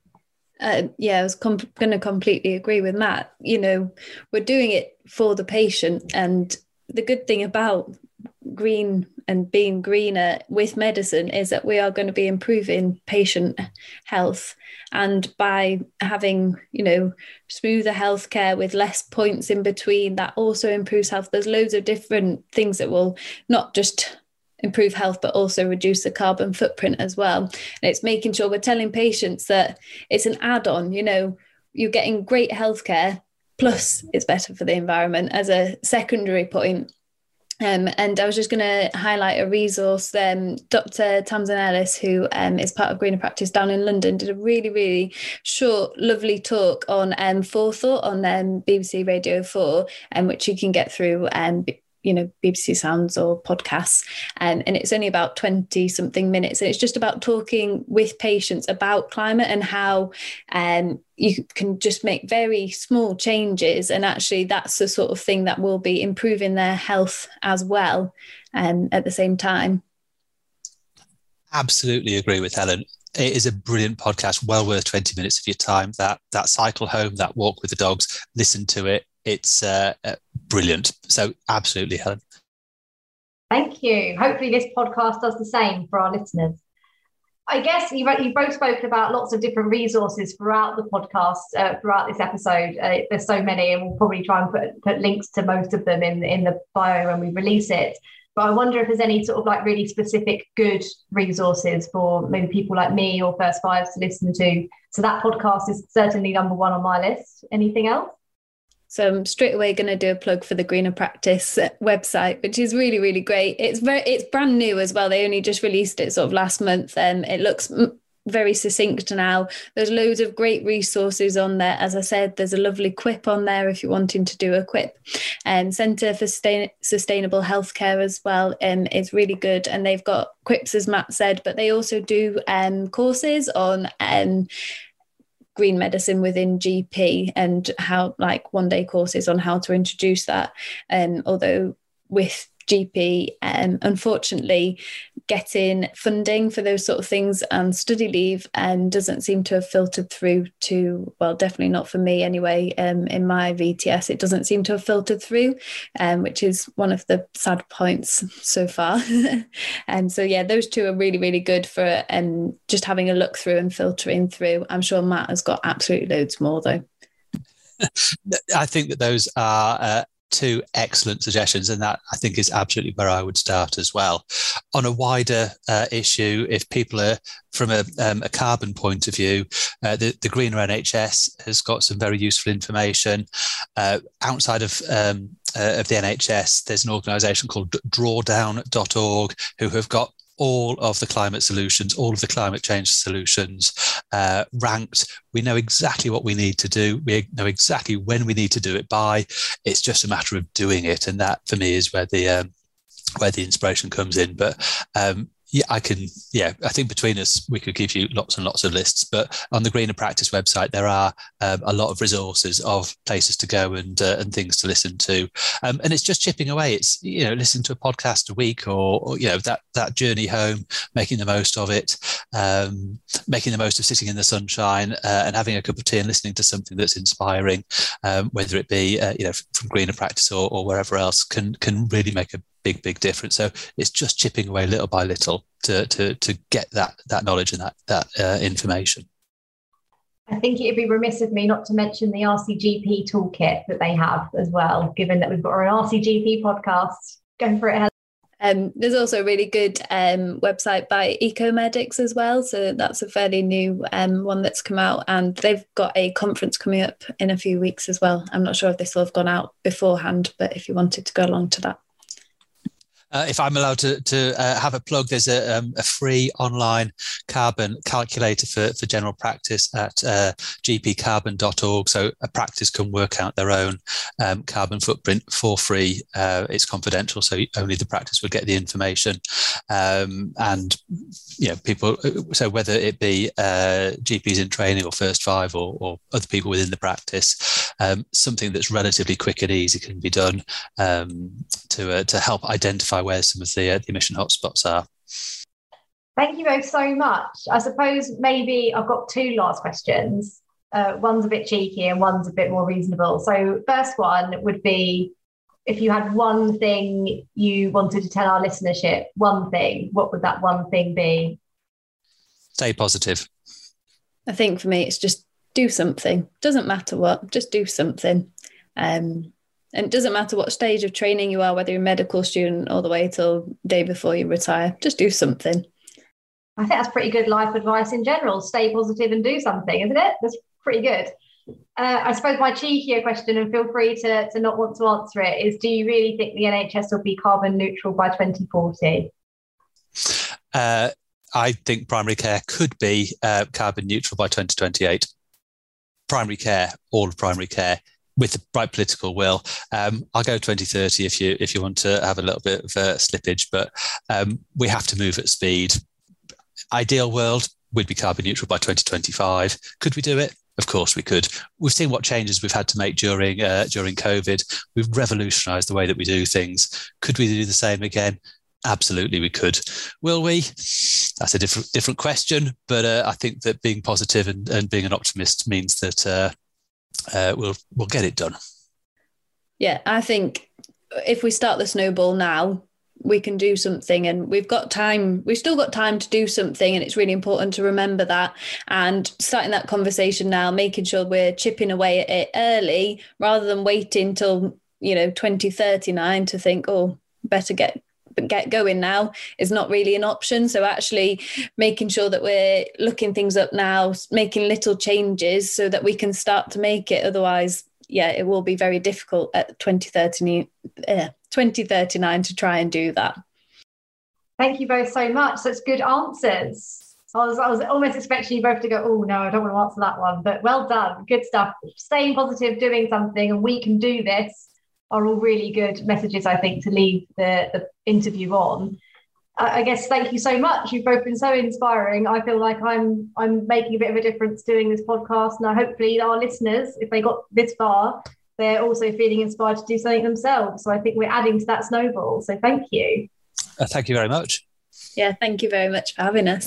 Uh, yeah, I was com- going to completely agree with Matt. You know, we're doing it for the patient, and the good thing about green and being greener with medicine is that we are going to be improving patient health, and by having, you know, smoother healthcare with less points in between, that also improves health. There's loads of different things that will not just improve health but also reduce the carbon footprint as well. And it's making sure we're telling patients that it's an add-on. You know, you're getting great healthcare plus it's better for the environment as a secondary point. Um, and I was just going to highlight a resource. Um, Doctor Tamsin Ellis, who um, is part of Greener Practice down in London, did a really, really short, lovely talk on um, forethought on um, B B C Radio four, um, which you can get through um, you know, B B C Sounds or podcasts. Um, and it's only about twenty something minutes. And it's just about talking with patients about climate and how um, you can just make very small changes. And actually that's the sort of thing that will be improving their health as well um, at the same time. Absolutely agree with Helen. It is a brilliant podcast, well worth twenty minutes of your time. That that cycle home, that walk with the dogs, listen to it. It's uh, uh, brilliant. So absolutely, Helen. Thank you. Hopefully this podcast does the same for our listeners. I guess you've, you've both spoken about lots of different resources throughout the podcast, uh, throughout this episode. Uh, there's so many, and we'll probably try and put, put links to most of them in, in the bio when we release it. But I wonder if there's any sort of like really specific good resources for maybe people like me or First Fives to listen to. So that podcast is certainly number one on my list. Anything else? So I'm straight away going to do a plug for the Greener Practice website, which is really, really great. It's very, it's brand new as well. They only just released it sort of last month. Um, it looks very succinct now. There's loads of great resources on there. As I said, there's a lovely quip on there if you're wanting to do a quip. And um, Centre for Sustain- Sustainable Healthcare as well um, is really good. And they've got quips, as Matt said, but they also do um, courses on um, green medicine within G P and how, like, one day courses on how to introduce that. Um, although with G P, um, unfortunately, getting funding for those sort of things and study leave and doesn't seem to have filtered through to, well, definitely not for me anyway. Um, in my V T S, it doesn't seem to have filtered through, um, which is one of the sad points so far. And so, yeah, those two are really, really good for um, just having a look through and filtering through. I'm sure Matt has got absolutely loads more though. I think that those are uh, two excellent suggestions, and that I think is absolutely where I would start as well. On a wider uh, issue, if people are from a, um, a carbon point of view, uh, the, the Greener N H S has got some very useful information. Uh, outside of um, uh, of the N H S, there's an organisation called drawdown dot org who have got all of the climate solutions, all of the climate change solutions uh, ranked. We know exactly what we need to do. We know exactly when we need to do it by. It's just a matter of doing it. And that for me is where the um, where the inspiration comes in. But um, yeah, I can, yeah, I think between us, we could give you lots and lots of lists. But on the Greener Practice website, there are um, a lot of resources of places to go and uh, and things to listen to. Um, and it's just chipping away. It's, you know, listening to a podcast a week or, or you know, that that journey home, making the most of it, um, making the most of sitting in the sunshine uh, and having a cup of tea and listening to something that's inspiring, um, whether it be, uh, you know, from Greener Practice or, or wherever else, can can really make a big, big difference. So it's just chipping away little by little to to to get that that knowledge and that that uh, information. I think it'd be remiss of me not to mention the R C G P toolkit that they have as well, given that we've got our R C G P podcast. Go for it, Helen. Um, there's also a really good um, website by Ecomedics as well. So that's a fairly new um, one that's come out, and they've got a conference coming up in a few weeks as well. I'm not sure if this will have gone out beforehand, but if you wanted to go along to that. Uh, if I'm allowed to, to uh, have a plug, there's a, um, a free online carbon calculator for, for general practice at uh, g p carbon dot org. So a practice can work out their own um, carbon footprint for free. Uh, it's confidential, so only the practice would get the information. Um, and, you know, people, so whether it be uh, G Ps in training or first five or, or other people within the practice, um, something that's relatively quick and easy can be done um, to, uh, to help identify where some of the, uh, the emission hotspots are. Thank you both so much. I suppose maybe I've got two last questions. Uh, one's a bit cheeky and one's a bit more reasonable. So first one would be, if you had one thing you wanted to tell our listenership, one thing, what would that one thing be? Stay positive. I think for me, it's just do something. Doesn't matter what, just do something. Um, And it doesn't matter what stage of training you are, whether you're a medical student all the way till day before you retire, just do something. I think that's pretty good life advice in general. Stay positive and do something, isn't it? That's pretty good. Uh, I suppose my cheekier question, and feel free to, to not want to answer it, is do you really think the N H S will be carbon neutral by twenty forty? Uh, I think primary care could be uh, carbon neutral by twenty twenty-eight. Primary care, all of primary care, with the right political will. Um, I'll go twenty thirty if you if you want to have a little bit of uh, slippage, but um, we have to move at speed. Ideal world, we'd be carbon neutral by twenty twenty-five. Could we do it? Of course we could. We've seen what changes we've had to make during uh, during COVID. We've revolutionised the way that we do things. Could we do the same again? Absolutely, we could. Will we? That's a different different question. But uh, I think that being positive and, and being an optimist means that uh, uh, we'll we'll get it done. Yeah, I think if we start the snowball now, we can do something, and we've got time. We've still got time to do something, and it's really important to remember that. And starting that conversation now, making sure we're chipping away at it early, rather than waiting till you know twenty thirty-nine to think, oh, better get. But get going now is not really an option. So actually making sure that we're looking things up now, making little changes so that we can start to make it. Otherwise, yeah, it will be very difficult at twenty thirty, uh, twenty thirty-nine to try and do that. Thank you both so much. Such good answers. I was, I was almost expecting you both to go, oh, no, I don't want to answer that one. But well done. Good stuff. Staying positive, doing something, and we can do this are all really good messages, I think, to leave the, the interview on. Uh, I guess thank you so much. You've both been so inspiring. I feel like I'm I'm making a bit of a difference doing this podcast. Now, hopefully our listeners, if they got this far, they're also feeling inspired to do something themselves. So I think we're adding to that snowball. So thank you. Uh, thank you very much. Yeah, thank you very much for having us.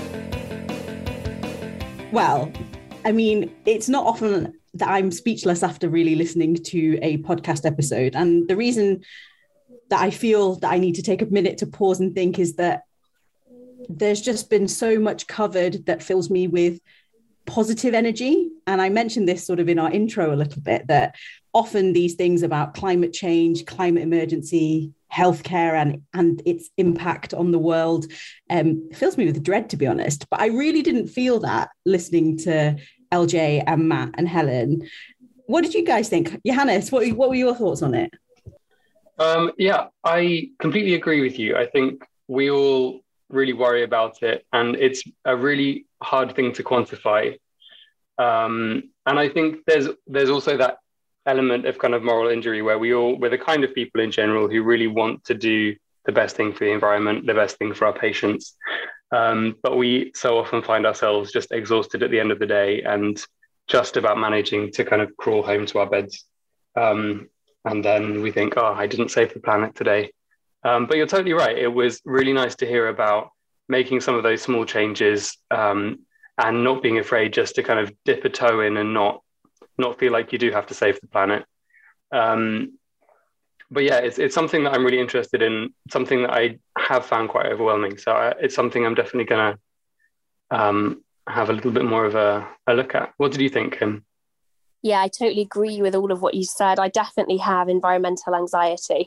Well, I mean, it's not often that I'm speechless after really listening to a podcast episode. And the reason that I feel that I need to take a minute to pause and think is that there's just been so much covered that fills me with positive energy. And I mentioned this sort of in our intro a little bit, that often these things about climate change, climate emergency, healthcare and, and its impact on the world um, fills me with dread, to be honest. But I really didn't feel that listening to L J and Matt and Helen. What did you guys think? Johannes, what, what were your thoughts on it? Um, yeah, I completely agree with you. I think we all really worry about it, and it's a really hard thing to quantify. Um, and I think there's there's also that element of kind of moral injury where we all, we're the kind of people in general who really want to do the best thing for the environment, the best thing for our patients. Um, but we so often find ourselves just exhausted at the end of the day and just about managing to kind of crawl home to our beds. Um, and then we think, oh, I didn't save the planet today. Um, but you're totally right. It was really nice to hear about making some of those small changes um, and not being afraid just to kind of dip a toe in and not not feel like you do have to save the planet. Um, but yeah, it's it's something that I'm really interested in, something that I have found quite overwhelming. So I, it's something I'm definitely going to um, have a little bit more of a, a look at. What did you think, Kim? Yeah, I totally agree with all of what you said. I definitely have environmental anxiety.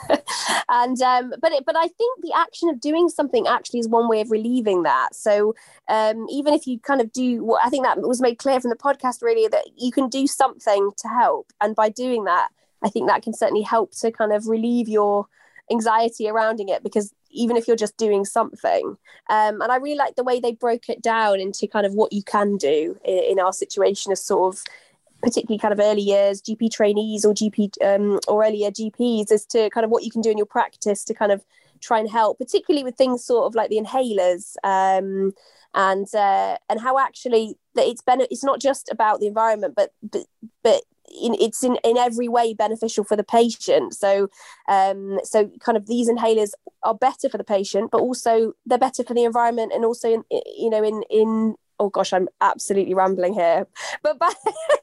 and um, but it, but I think the action of doing something actually is one way of relieving that. So um, even if you kind of do what I think that was made clear from the podcast, really, that you can do something to help. And by doing that, I think that can certainly help to kind of relieve your anxiety around it, because even if you're just doing something. Um, and I really like the way they broke it down into kind of what you can do in, in our situation as sort of particularly kind of early years G P trainees or G P um, or earlier G Ps, as to kind of what you can do in your practice to kind of try and help, particularly with things sort of like the inhalers um, and uh, and how actually that it's ben- it's not just about the environment, but but but in, it's in, in every way beneficial for the patient. So um, so kind of these inhalers are better for the patient, but also they're better for the environment, and also in, you know in in oh gosh, I'm absolutely rambling here. But by,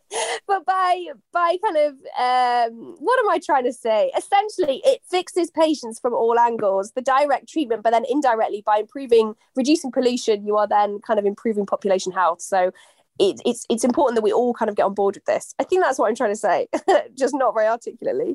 but by, by kind of, um, what am I trying to say? Essentially, it fixes patients from all angles, the direct treatment, but then indirectly by improving, reducing pollution, you are then kind of improving population health. So it, it's it's important that we all kind of get on board with this. I think that's what I'm trying to say, just not very articulately.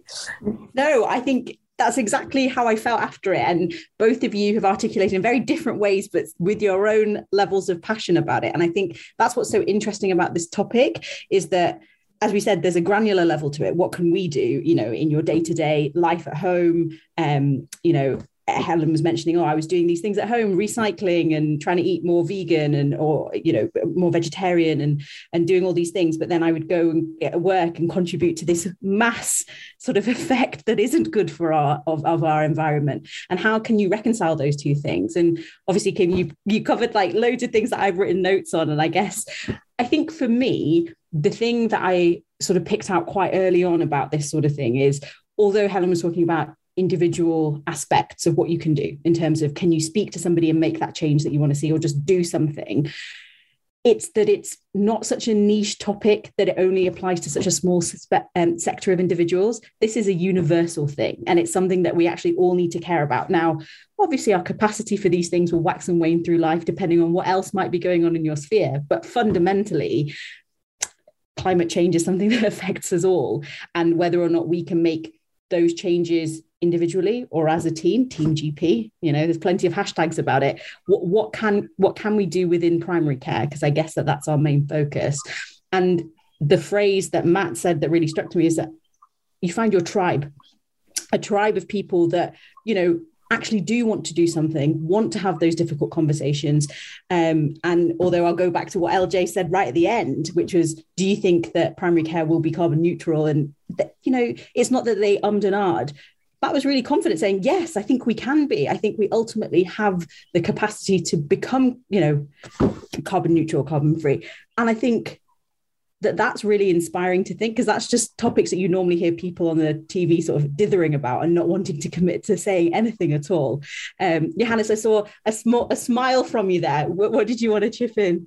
No, I think that's exactly how I felt after it. And both of you have articulated in very different ways, but with your own levels of passion about it. And I think that's what's so interesting about this topic, is that, as we said, there's a granular level to it. What can we do, you know, in your day-to-day life at home? Um, you know, Helen was mentioning, oh, I was doing these things at home, recycling and trying to eat more vegan and, or, you know, more vegetarian and, and doing all these things. But then I would go and get work and contribute to this mass sort of effect that isn't good for our, of, of our environment. And how can you reconcile those two things? And obviously, Kim, you, you covered like loads of things that I've written notes on. And I guess, I think for me, the thing that I sort of picked out quite early on about this sort of thing is, although Helen was talking about individual aspects of what you can do in terms of, can you speak to somebody and make that change that you want to see, or just do something, it's that it's not such a niche topic that it only applies to such a small spe- um, sector of individuals. This is a universal thing, and it's something that we actually all need to care about. Now, obviously, our capacity for these things will wax and wane through life depending on what else might be going on in your sphere, but fundamentally, climate change is something that affects us all, and whether or not we can make those changes individually or as a team, Team G P, you know, there's plenty of hashtags about it. What, what can what can we do within primary care? Because I guess that that's our main focus. And the phrase that Matt said that really struck me is that you find your tribe, a tribe of people that, you know, actually do want to do something, want to have those difficult conversations. Um, and although I'll go back to what L J said right at the end, which was, do you think that primary care will be carbon neutral? And, that, you know, it's not that they ummed and ahed. That was really confident saying, yes, I think we can be. I think we ultimately have the capacity to become, you know, carbon neutral, carbon free. And I think that that's really inspiring to think, because that's just topics that you normally hear people on the T V sort of dithering about and not wanting to commit to saying anything at all. Um, Johannes, I saw a small a smile from you there. What, what did you want to chip in?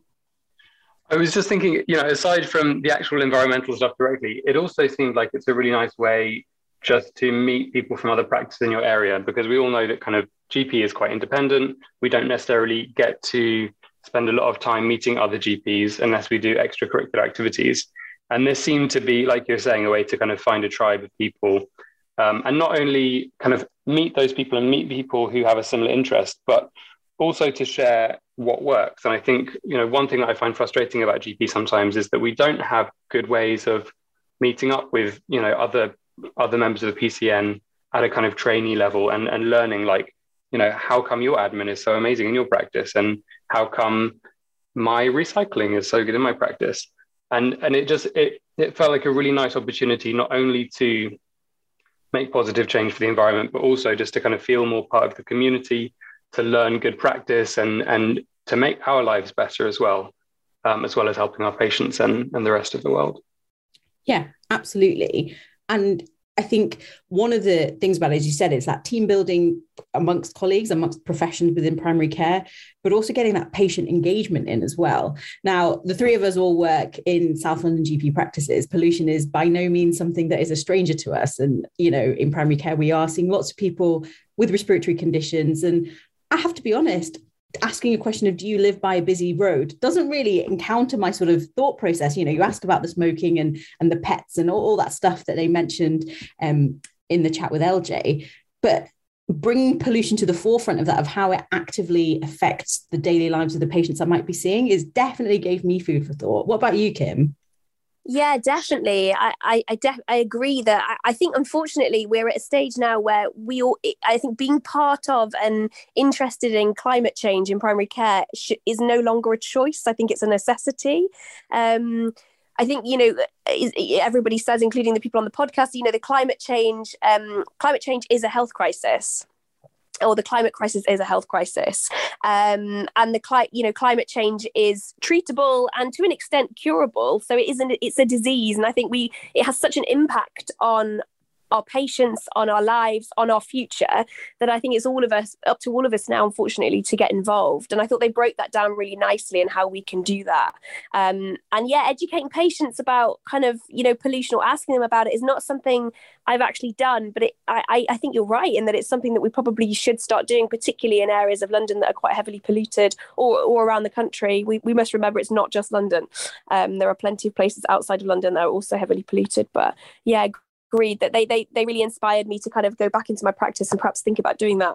I was just thinking, you know, aside from the actual environmental stuff directly, it also seemed like it's a really nice way just to meet people from other practices in your area, because we all know that kind of G P is quite independent. We don't necessarily get to spend a lot of time meeting other G Ps unless we do extracurricular activities. And this seemed to be, like you're saying, a way to kind of find a tribe of people, um, and not only kind of meet those people and meet people who have a similar interest, but also to share what works. And I think, you know, one thing that I find frustrating about G P sometimes is that we don't have good ways of meeting up with, you know, other other members of the P C N at a kind of trainee level and, and learning, like, you know, how come your admin is so amazing in your practice? And how come my recycling is so good in my practice? And and it just, it, it felt like a really nice opportunity, not only to make positive change for the environment, but also just to kind of feel more part of the community, to learn good practice and, and to make our lives better as well, um, as well as helping our patients and, and the rest of the world. Yeah, absolutely. And I think one of the things about it, as you said, is that team building amongst colleagues, amongst professions within primary care, but also getting that patient engagement in as well. Now, the three of us all work in South London G P practices. Pollution is by no means something that is a stranger to us. And, you know, in primary care, we are seeing lots of people with respiratory conditions. And I have to be honest, asking a question of, do you live by a busy road, doesn't really encounter my sort of thought process. You know, you ask about the smoking and, and the pets and all, all that stuff that they mentioned um, in the chat with L J, but bringing pollution to the forefront of that, of how it actively affects the daily lives of the patients I might be seeing, is definitely gave me food for thought. What about you, Kim? Yeah, definitely. I I I, def- I agree that I, I think, unfortunately, we're at a stage now where we all, I think, being part of and interested in climate change in primary care sh- is no longer a choice. I think it's a necessity. Um, I think, you know, everybody says, including the people on the podcast, you know, the climate change, um, climate change is a health crisis. Or the climate crisis is a health crisis, um, and the cli- you know climate change is treatable and to an extent curable. So it isn't. It's a disease, and I think we it has such an impact on our patients, on our lives, on our future, that I think it's all of us, up to all of us now, unfortunately, to get involved. And I thought they broke that down really nicely and how we can do that. Um, and yeah, educating patients about kind of, you know, pollution, or asking them about it, is not something I've actually done, but it, I, I think you're right in that it's something that we probably should start doing, particularly in areas of London that are quite heavily polluted, or, or around the country. We, we must remember it's not just London. Um, there are plenty of places outside of London that are also heavily polluted. But yeah, agreed that they, they they really inspired me to kind of go back into my practice and perhaps think about doing that.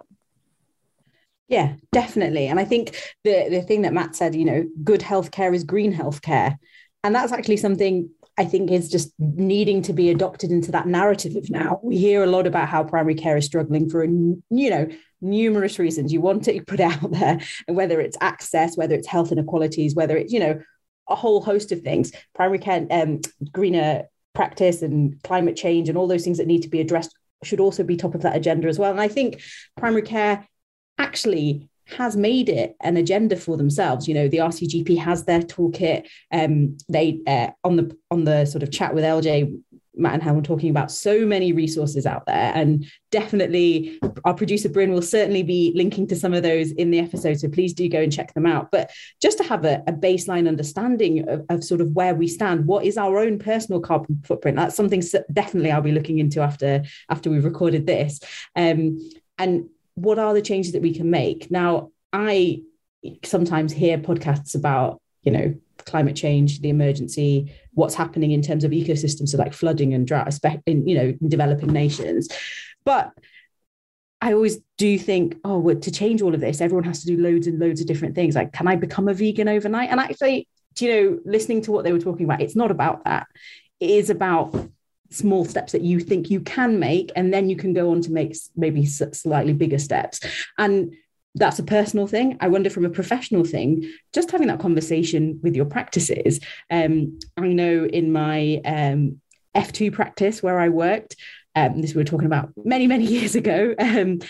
Yeah, definitely. And I think the the thing that Matt said, you know, good healthcare is green healthcare. And that's actually something I think is just needing to be adopted into that narrative of now. We hear a lot about how primary care is struggling for, you know, numerous reasons. You want it put out there, and whether it's access, whether it's health inequalities, whether it's, you know, a whole host of things. Primary care, um, greener practice and climate change and all those things that need to be addressed should also be top of that agenda as well. And I think primary care actually has made it an agenda for themselves. You know, the R C G P has their toolkit. Um, they uh, on the on the sort of chat with L J, Matt and Helen were talking about so many resources out there, and definitely our producer Bryn will certainly be linking to some of those in the episode, so please do go and check them out. But just to have a, a baseline understanding of, of sort of where we stand, what is our own personal carbon footprint, that's something definitely I'll be looking into after after we've recorded this, um, and what are the changes that we can make. Now, I sometimes hear podcasts about, you know, climate change, the emergency, what's happening in terms of ecosystems, so like flooding and drought, in, you know, in developing nations. But I always do think, oh, well, to change all of this, everyone has to do loads and loads of different things. Like, can I become a vegan overnight? And actually, you know, listening to what they were talking about, it's not about that. It is about small steps that you think you can make, and then you can go on to make maybe slightly bigger steps. And that's a personal thing. I wonder from a professional thing, just having that conversation with your practices. Um, I know in my um, F two practice where I worked, um, this we were talking about many, many years ago, um,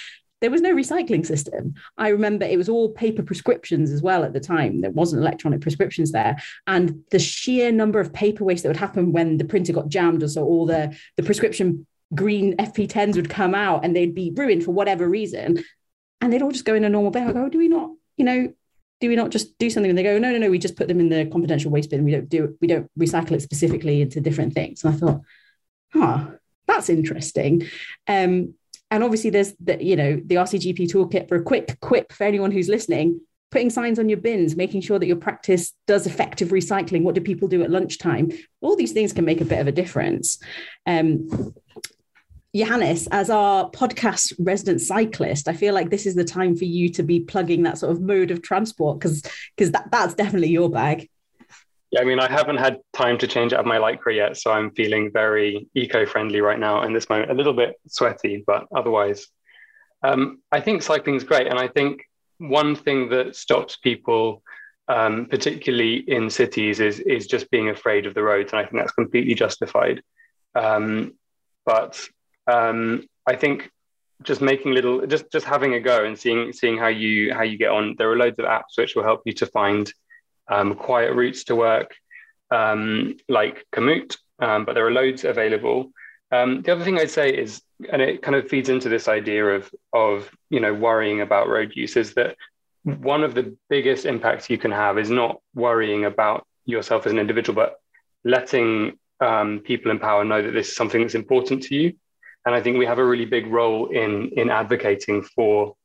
there was no recycling system. I remember it was all paper prescriptions as well at the time. There wasn't electronic prescriptions there. And the sheer number of paper waste that would happen when the printer got jammed, or so all the, the prescription green F P tens would come out and they'd be ruined for whatever reason. And they'd all just go in a normal bin. I go, oh, do we not, you know, do we not just do something? And they go, no, no, no, we just put them in the confidential waste bin. We don't do, we don't recycle it specifically into different things. And I thought, huh, that's interesting. Um, and obviously there's the, you know, the R C G P toolkit for a quick quip for anyone who's listening, putting signs on your bins, making sure that your practice does effective recycling. What do people do at lunchtime? All these things can make a bit of a difference. Um, Johannes, as our podcast resident cyclist, I feel like this is the time for you to be plugging that sort of mode of transport, because because that, that's definitely your bag. Yeah, I mean, I haven't had time to change out of my Lycra yet, so I'm feeling very eco-friendly right now in this moment. A little bit sweaty, but otherwise, um, I think cycling is great. And I think one thing that stops people, um, particularly in cities, is is just being afraid of the roads, and I think that's completely justified. Um, but Um, I think just making little, just just having a go and seeing seeing how you how you get on. There are loads of apps which will help you to find um, quiet routes to work, um, like Komoot, um, but there are loads available. Um, the other thing I'd say is, and it kind of feeds into this idea of of you know worrying about road use, is that one of the biggest impacts you can have is not worrying about yourself as an individual, but letting um, people in power know that this is something that's important to you. And I think we have a really big role in in advocating for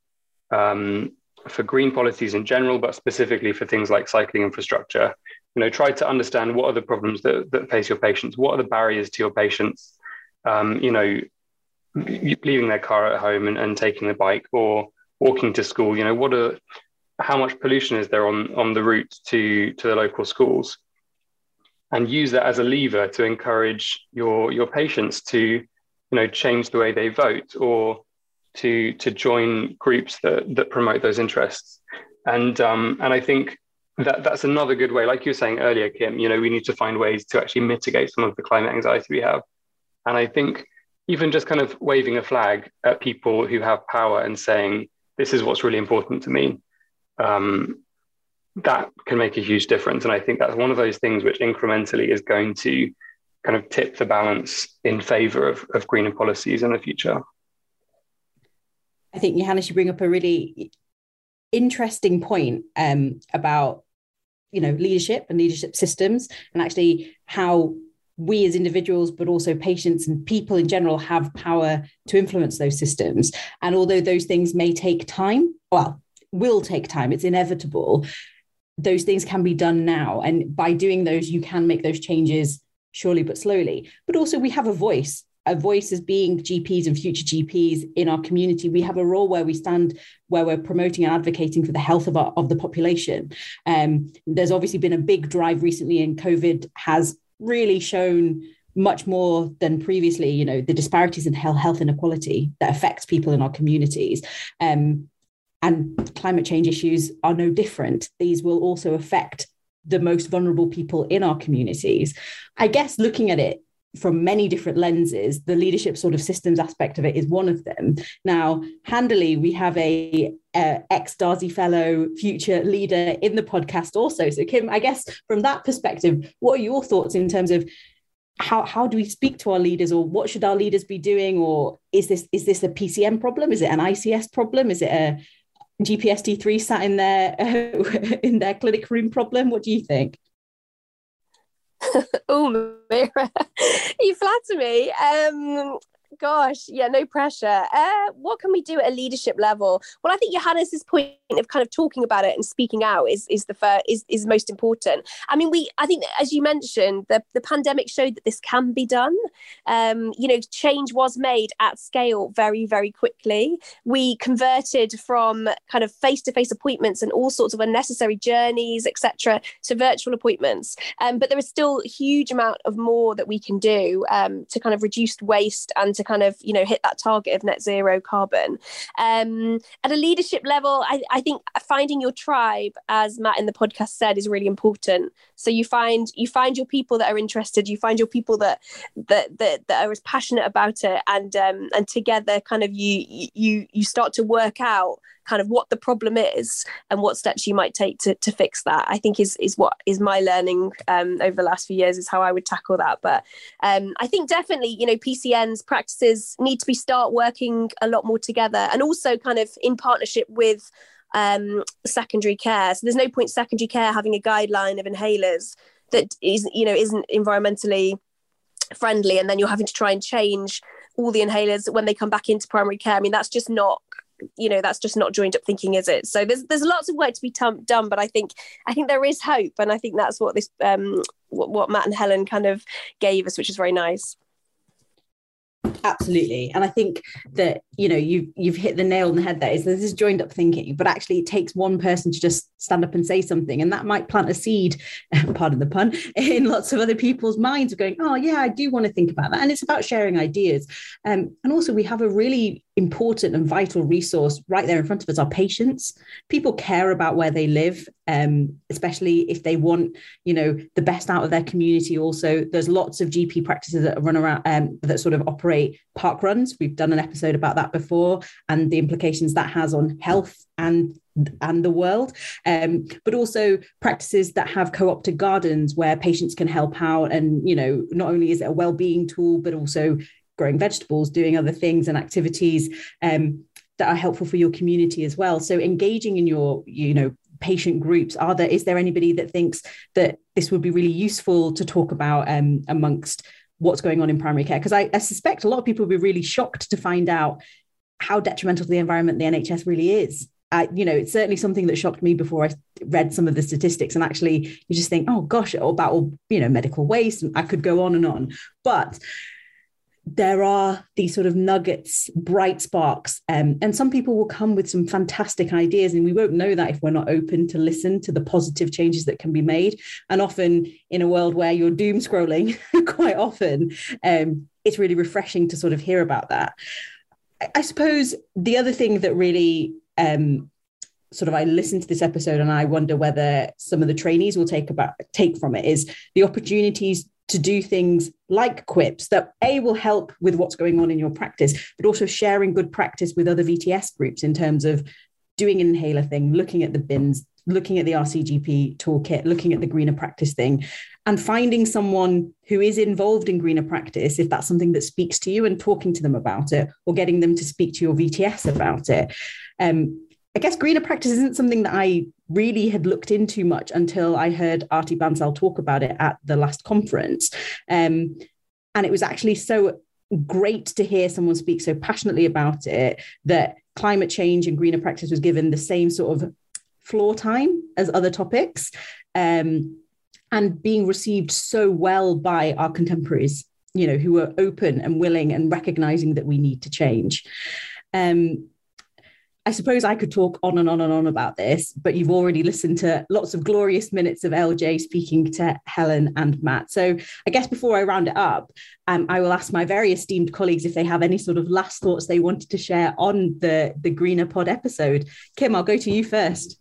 um, for green policies in general, but specifically for things like cycling infrastructure. You know, try to understand what are the problems that, that face your patients, what are the barriers to your patients. Um, you know, leaving their car at home and, and taking the bike, or walking to school. You know, what are how much pollution is there on on the route to to the local schools, and use that as a lever to encourage your your patients to, you know, change the way they vote, or to to join groups that that promote those interests. And um, and I think that that's another good way, like you were saying earlier, Kim, you know, we need to find ways to actually mitigate some of the climate anxiety we have. And I think even just kind of waving a flag at people who have power and saying, this is what's really important to me, um, that can make a huge difference. And I think that's one of those things which incrementally is going to kind of tip the balance in favor of, of greener policies in the future. I think, Johannes, you bring up a really interesting point um, about, you know, leadership and leadership systems, and actually how we as individuals, but also patients and people in general, have power to influence those systems. And although those things may take time, well, will take time, it's inevitable, those things can be done now. And by doing those, you can make those changes surely but slowly. But also we have a voice, a voice as being G Ps and future G Ps in our community. We have a role where we stand, where we're promoting and advocating for the health of our, of the population. Um, there's obviously been a big drive recently, and COVID has really shown much more than previously, you know, the disparities in health, health inequality that affects people in our communities. Um, and climate change issues are no different. These will also affect the most vulnerable people in our communities. I guess looking at it from many different lenses, the leadership sort of systems aspect of it is one of them. Now, handily, we have a, a ex-Darcy Fellow future leader in the podcast also. So Kim, I guess from that perspective, what are your thoughts in terms of how, how do we speak to our leaders, or what should our leaders be doing? Or is this, is this a P C M problem? Is it an I C S problem? Is it a G P S T three sat in their, uh, in their clinic room problem? What do you think? Oh, Mira, you flatter me. Um, gosh, yeah, no pressure. Uh, what can we do at a leadership level? Well, I think Johannes's point of kind of talking about it and speaking out is is the first, is is most important. I mean, we I think, as you mentioned, the the pandemic showed that this can be done. Um, you know, change was made at scale very, very quickly. We converted from kind of face-to-face appointments and all sorts of unnecessary journeys, et cetera, to virtual appointments. Um, but there is still a huge amount of more that we can do um, to kind of reduce waste and to kind of, you know, hit that target of net zero carbon. Um, at a leadership level, I, I think finding your tribe, as Matt in the podcast said, is really important. So you find you find your people that are interested, you find your people that that that, that are as passionate about it, and um, and together kind of you you you start to work out kind of what the problem is and what steps you might take to, to fix that. I think is is what is my learning um, over the last few years, is how I would tackle that. But um, I think definitely, you know, P C Ns practices need to be start working a lot more together, and also kind of in partnership with um, secondary care. So there's no point secondary care having a guideline of inhalers that is, you know, isn't environmentally friendly, and then you're having to try and change all the inhalers when they come back into primary care. I mean, that's just not, you know, that's just not joined up thinking, is it? So there's there's lots of work to be t- done, but I think I think there is hope, and I think that's what this um what, what Matt and Helen kind of gave us, which is very nice. Absolutely. And I think that, you know, you, you've hit the nail on the head there. Is this is joined up thinking, but actually it takes one person to just stand up and say something, and that might plant a seed, pardon the pun, in lots of other people's minds of going, oh yeah, I do want to think about that. And it's about sharing ideas. Um, and also we have a really important and vital resource right there in front of us, our patients. People care about where they live, um, especially if they want, you know, the best out of their community. Also, there's lots of G P practices that run around, um, that sort of operate park runs. We've done an episode about that before, and the implications that has on health and and the world, um, but also practices that have co-opted gardens where patients can help out. And, you know, not only is it a well-being tool, but also growing vegetables, doing other things and activities um, that are helpful for your community as well. So engaging in your, you know, patient groups. Are there, is there anybody that thinks that this would be really useful to talk about um, amongst what's going on in primary care? Because I, I suspect a lot of people will be really shocked to find out how detrimental to the environment the N H S really is. Uh, you know, it's certainly something that shocked me before I read some of the statistics, and actually you just think, oh gosh, about all, you know, medical waste, and I could go on and on. But there are these sort of nuggets, bright sparks, um, and some people will come with some fantastic ideas, and we won't know that if we're not open to listen to the positive changes that can be made. And often in a world where you're doom scrolling quite often, um, it's really refreshing to sort of hear about that. I, I suppose the other thing that really um, sort of I listen to this episode and I wonder whether some of the trainees will take about take from it is the opportunities to do things like quips that A, will help with what's going on in your practice, but also sharing good practice with other V T S groups in terms of doing an inhaler thing, looking at the bins, looking at the R C G P toolkit, looking at the greener practice thing, and finding someone who is involved in greener practice, if that's something that speaks to you, and talking to them about it, or getting them to speak to your V T S about it. Um, I guess greener practice isn't something that I really had looked into much until I heard Arti Bansal talk about it at the last conference. Um, and it was actually so great to hear someone speak so passionately about it, that climate change and greener practice was given the same sort of floor time as other topics, um, and being received so well by our contemporaries, you know, who are open and willing and recognizing that we need to change. Um, I suppose I could talk on and on and on about this, but you've already listened to lots of glorious minutes of L J speaking to Helen and Matt. So I guess before I round it up, um, I will ask my very esteemed colleagues if they have any sort of last thoughts they wanted to share on the, the Greener Pod episode. Kim, I'll go to you first.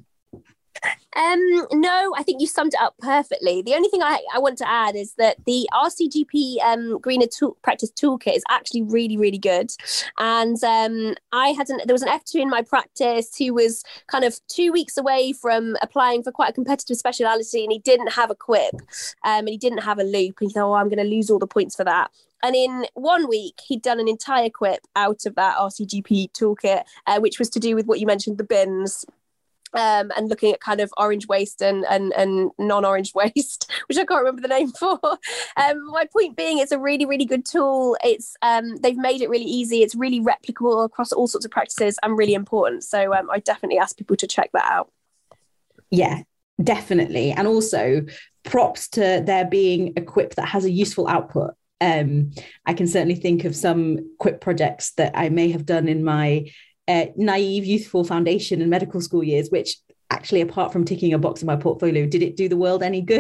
Um, no, I think you summed it up perfectly. The only thing I, I want to add is that the R C G P um, Greener tool, Practice Toolkit is actually really, really good. And um, I had an, there was an F two in my practice who was kind of two weeks away from applying for quite a competitive speciality, and he didn't have a quip, um, and he didn't have a loop. And he thought, oh, I'm going to lose all the points for that. And in one week, he'd done an entire quip out of that R C G P toolkit, uh, which was to do with what you mentioned, the bins. Um, and looking at kind of orange waste and, and, and non-orange waste, which I can't remember the name for. Um, my point being, it's a really, really good tool. It's um, they've made it really easy. It's really replicable across all sorts of practices and really important. So um, I definitely ask people to check that out. Yeah, definitely. And also props to there being a quip that has a useful output. Um, I can certainly think of some quip projects that I may have done in my Uh, naive, youthful foundation and medical school years, which actually, apart from ticking a box in my portfolio, did it do the world any good?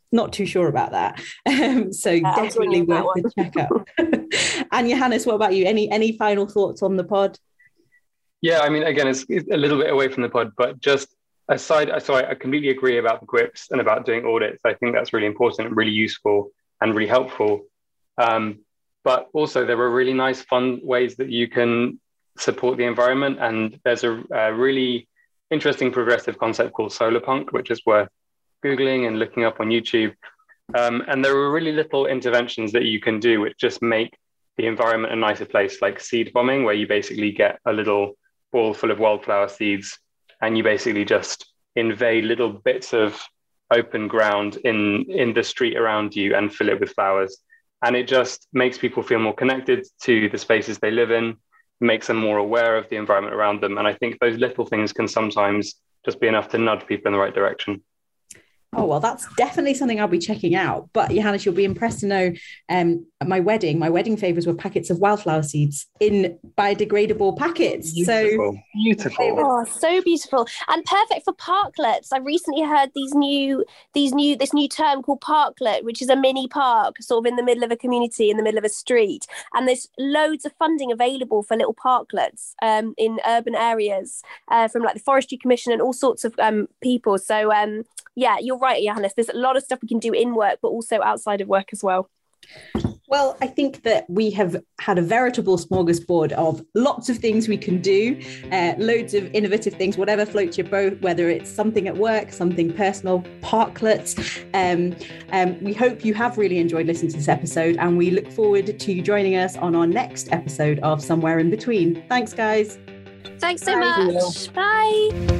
not too sure about that. Um, so yeah, definitely worth the checkup. And Johannes, what about you? Any any final thoughts on the pod? Yeah, I mean, again, it's, it's a little bit away from the pod, but just aside, so I, I completely agree about the G W I Ps and about doing audits. I think that's really important and really useful and really helpful. Um, but also there are really nice, fun ways that you can support the environment. And there's a, a really interesting progressive concept called solar punk, which is worth Googling and looking up on YouTube. Um, and there are really little interventions that you can do which just make the environment a nicer place, like seed bombing, where you basically get a little ball full of wildflower seeds and you basically just invade little bits of open ground in, in the street around you and fill it with flowers. And it just makes people feel more connected to the spaces they live in, makes them more aware of the environment around them. And I think those little things can sometimes just be enough to nudge people in the right direction. Oh, well, that's definitely something I'll be checking out. But Johannes, you'll be impressed to know um, at my wedding, my wedding favours were packets of wildflower seeds in biodegradable packets. Beautiful. So beautiful. Oh, so beautiful. And perfect for parklets. I recently heard these new, these new, this new term called parklet, which is a mini park sort of in the middle of a community, in the middle of a street. And there's loads of funding available for little parklets um, in urban areas uh, from like the Forestry Commission and all sorts of um, people. So um, yeah, you're right, Johannes. There's a lot of stuff we can do in work, but also outside of work as well. Well, I think that we have had a veritable smorgasbord of lots of things we can do, uh, loads of innovative things, whatever floats your boat, whether it's something at work, something personal, parklets. Um, um, we hope you have really enjoyed listening to this episode, and we look forward to you joining us on our next episode of Somewhere in Between. Thanks, guys. Thanks so Bye. much. Bye.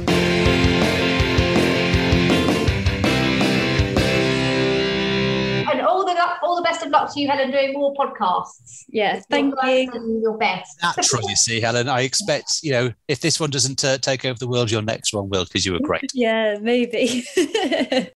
All the best of luck to you, Helen, doing more podcasts. Yeah, thank you. And your best. Natural, you see, Helen. I expect, you know, if this one doesn't uh, take over the world, your next one will, because you were great. Yeah, maybe.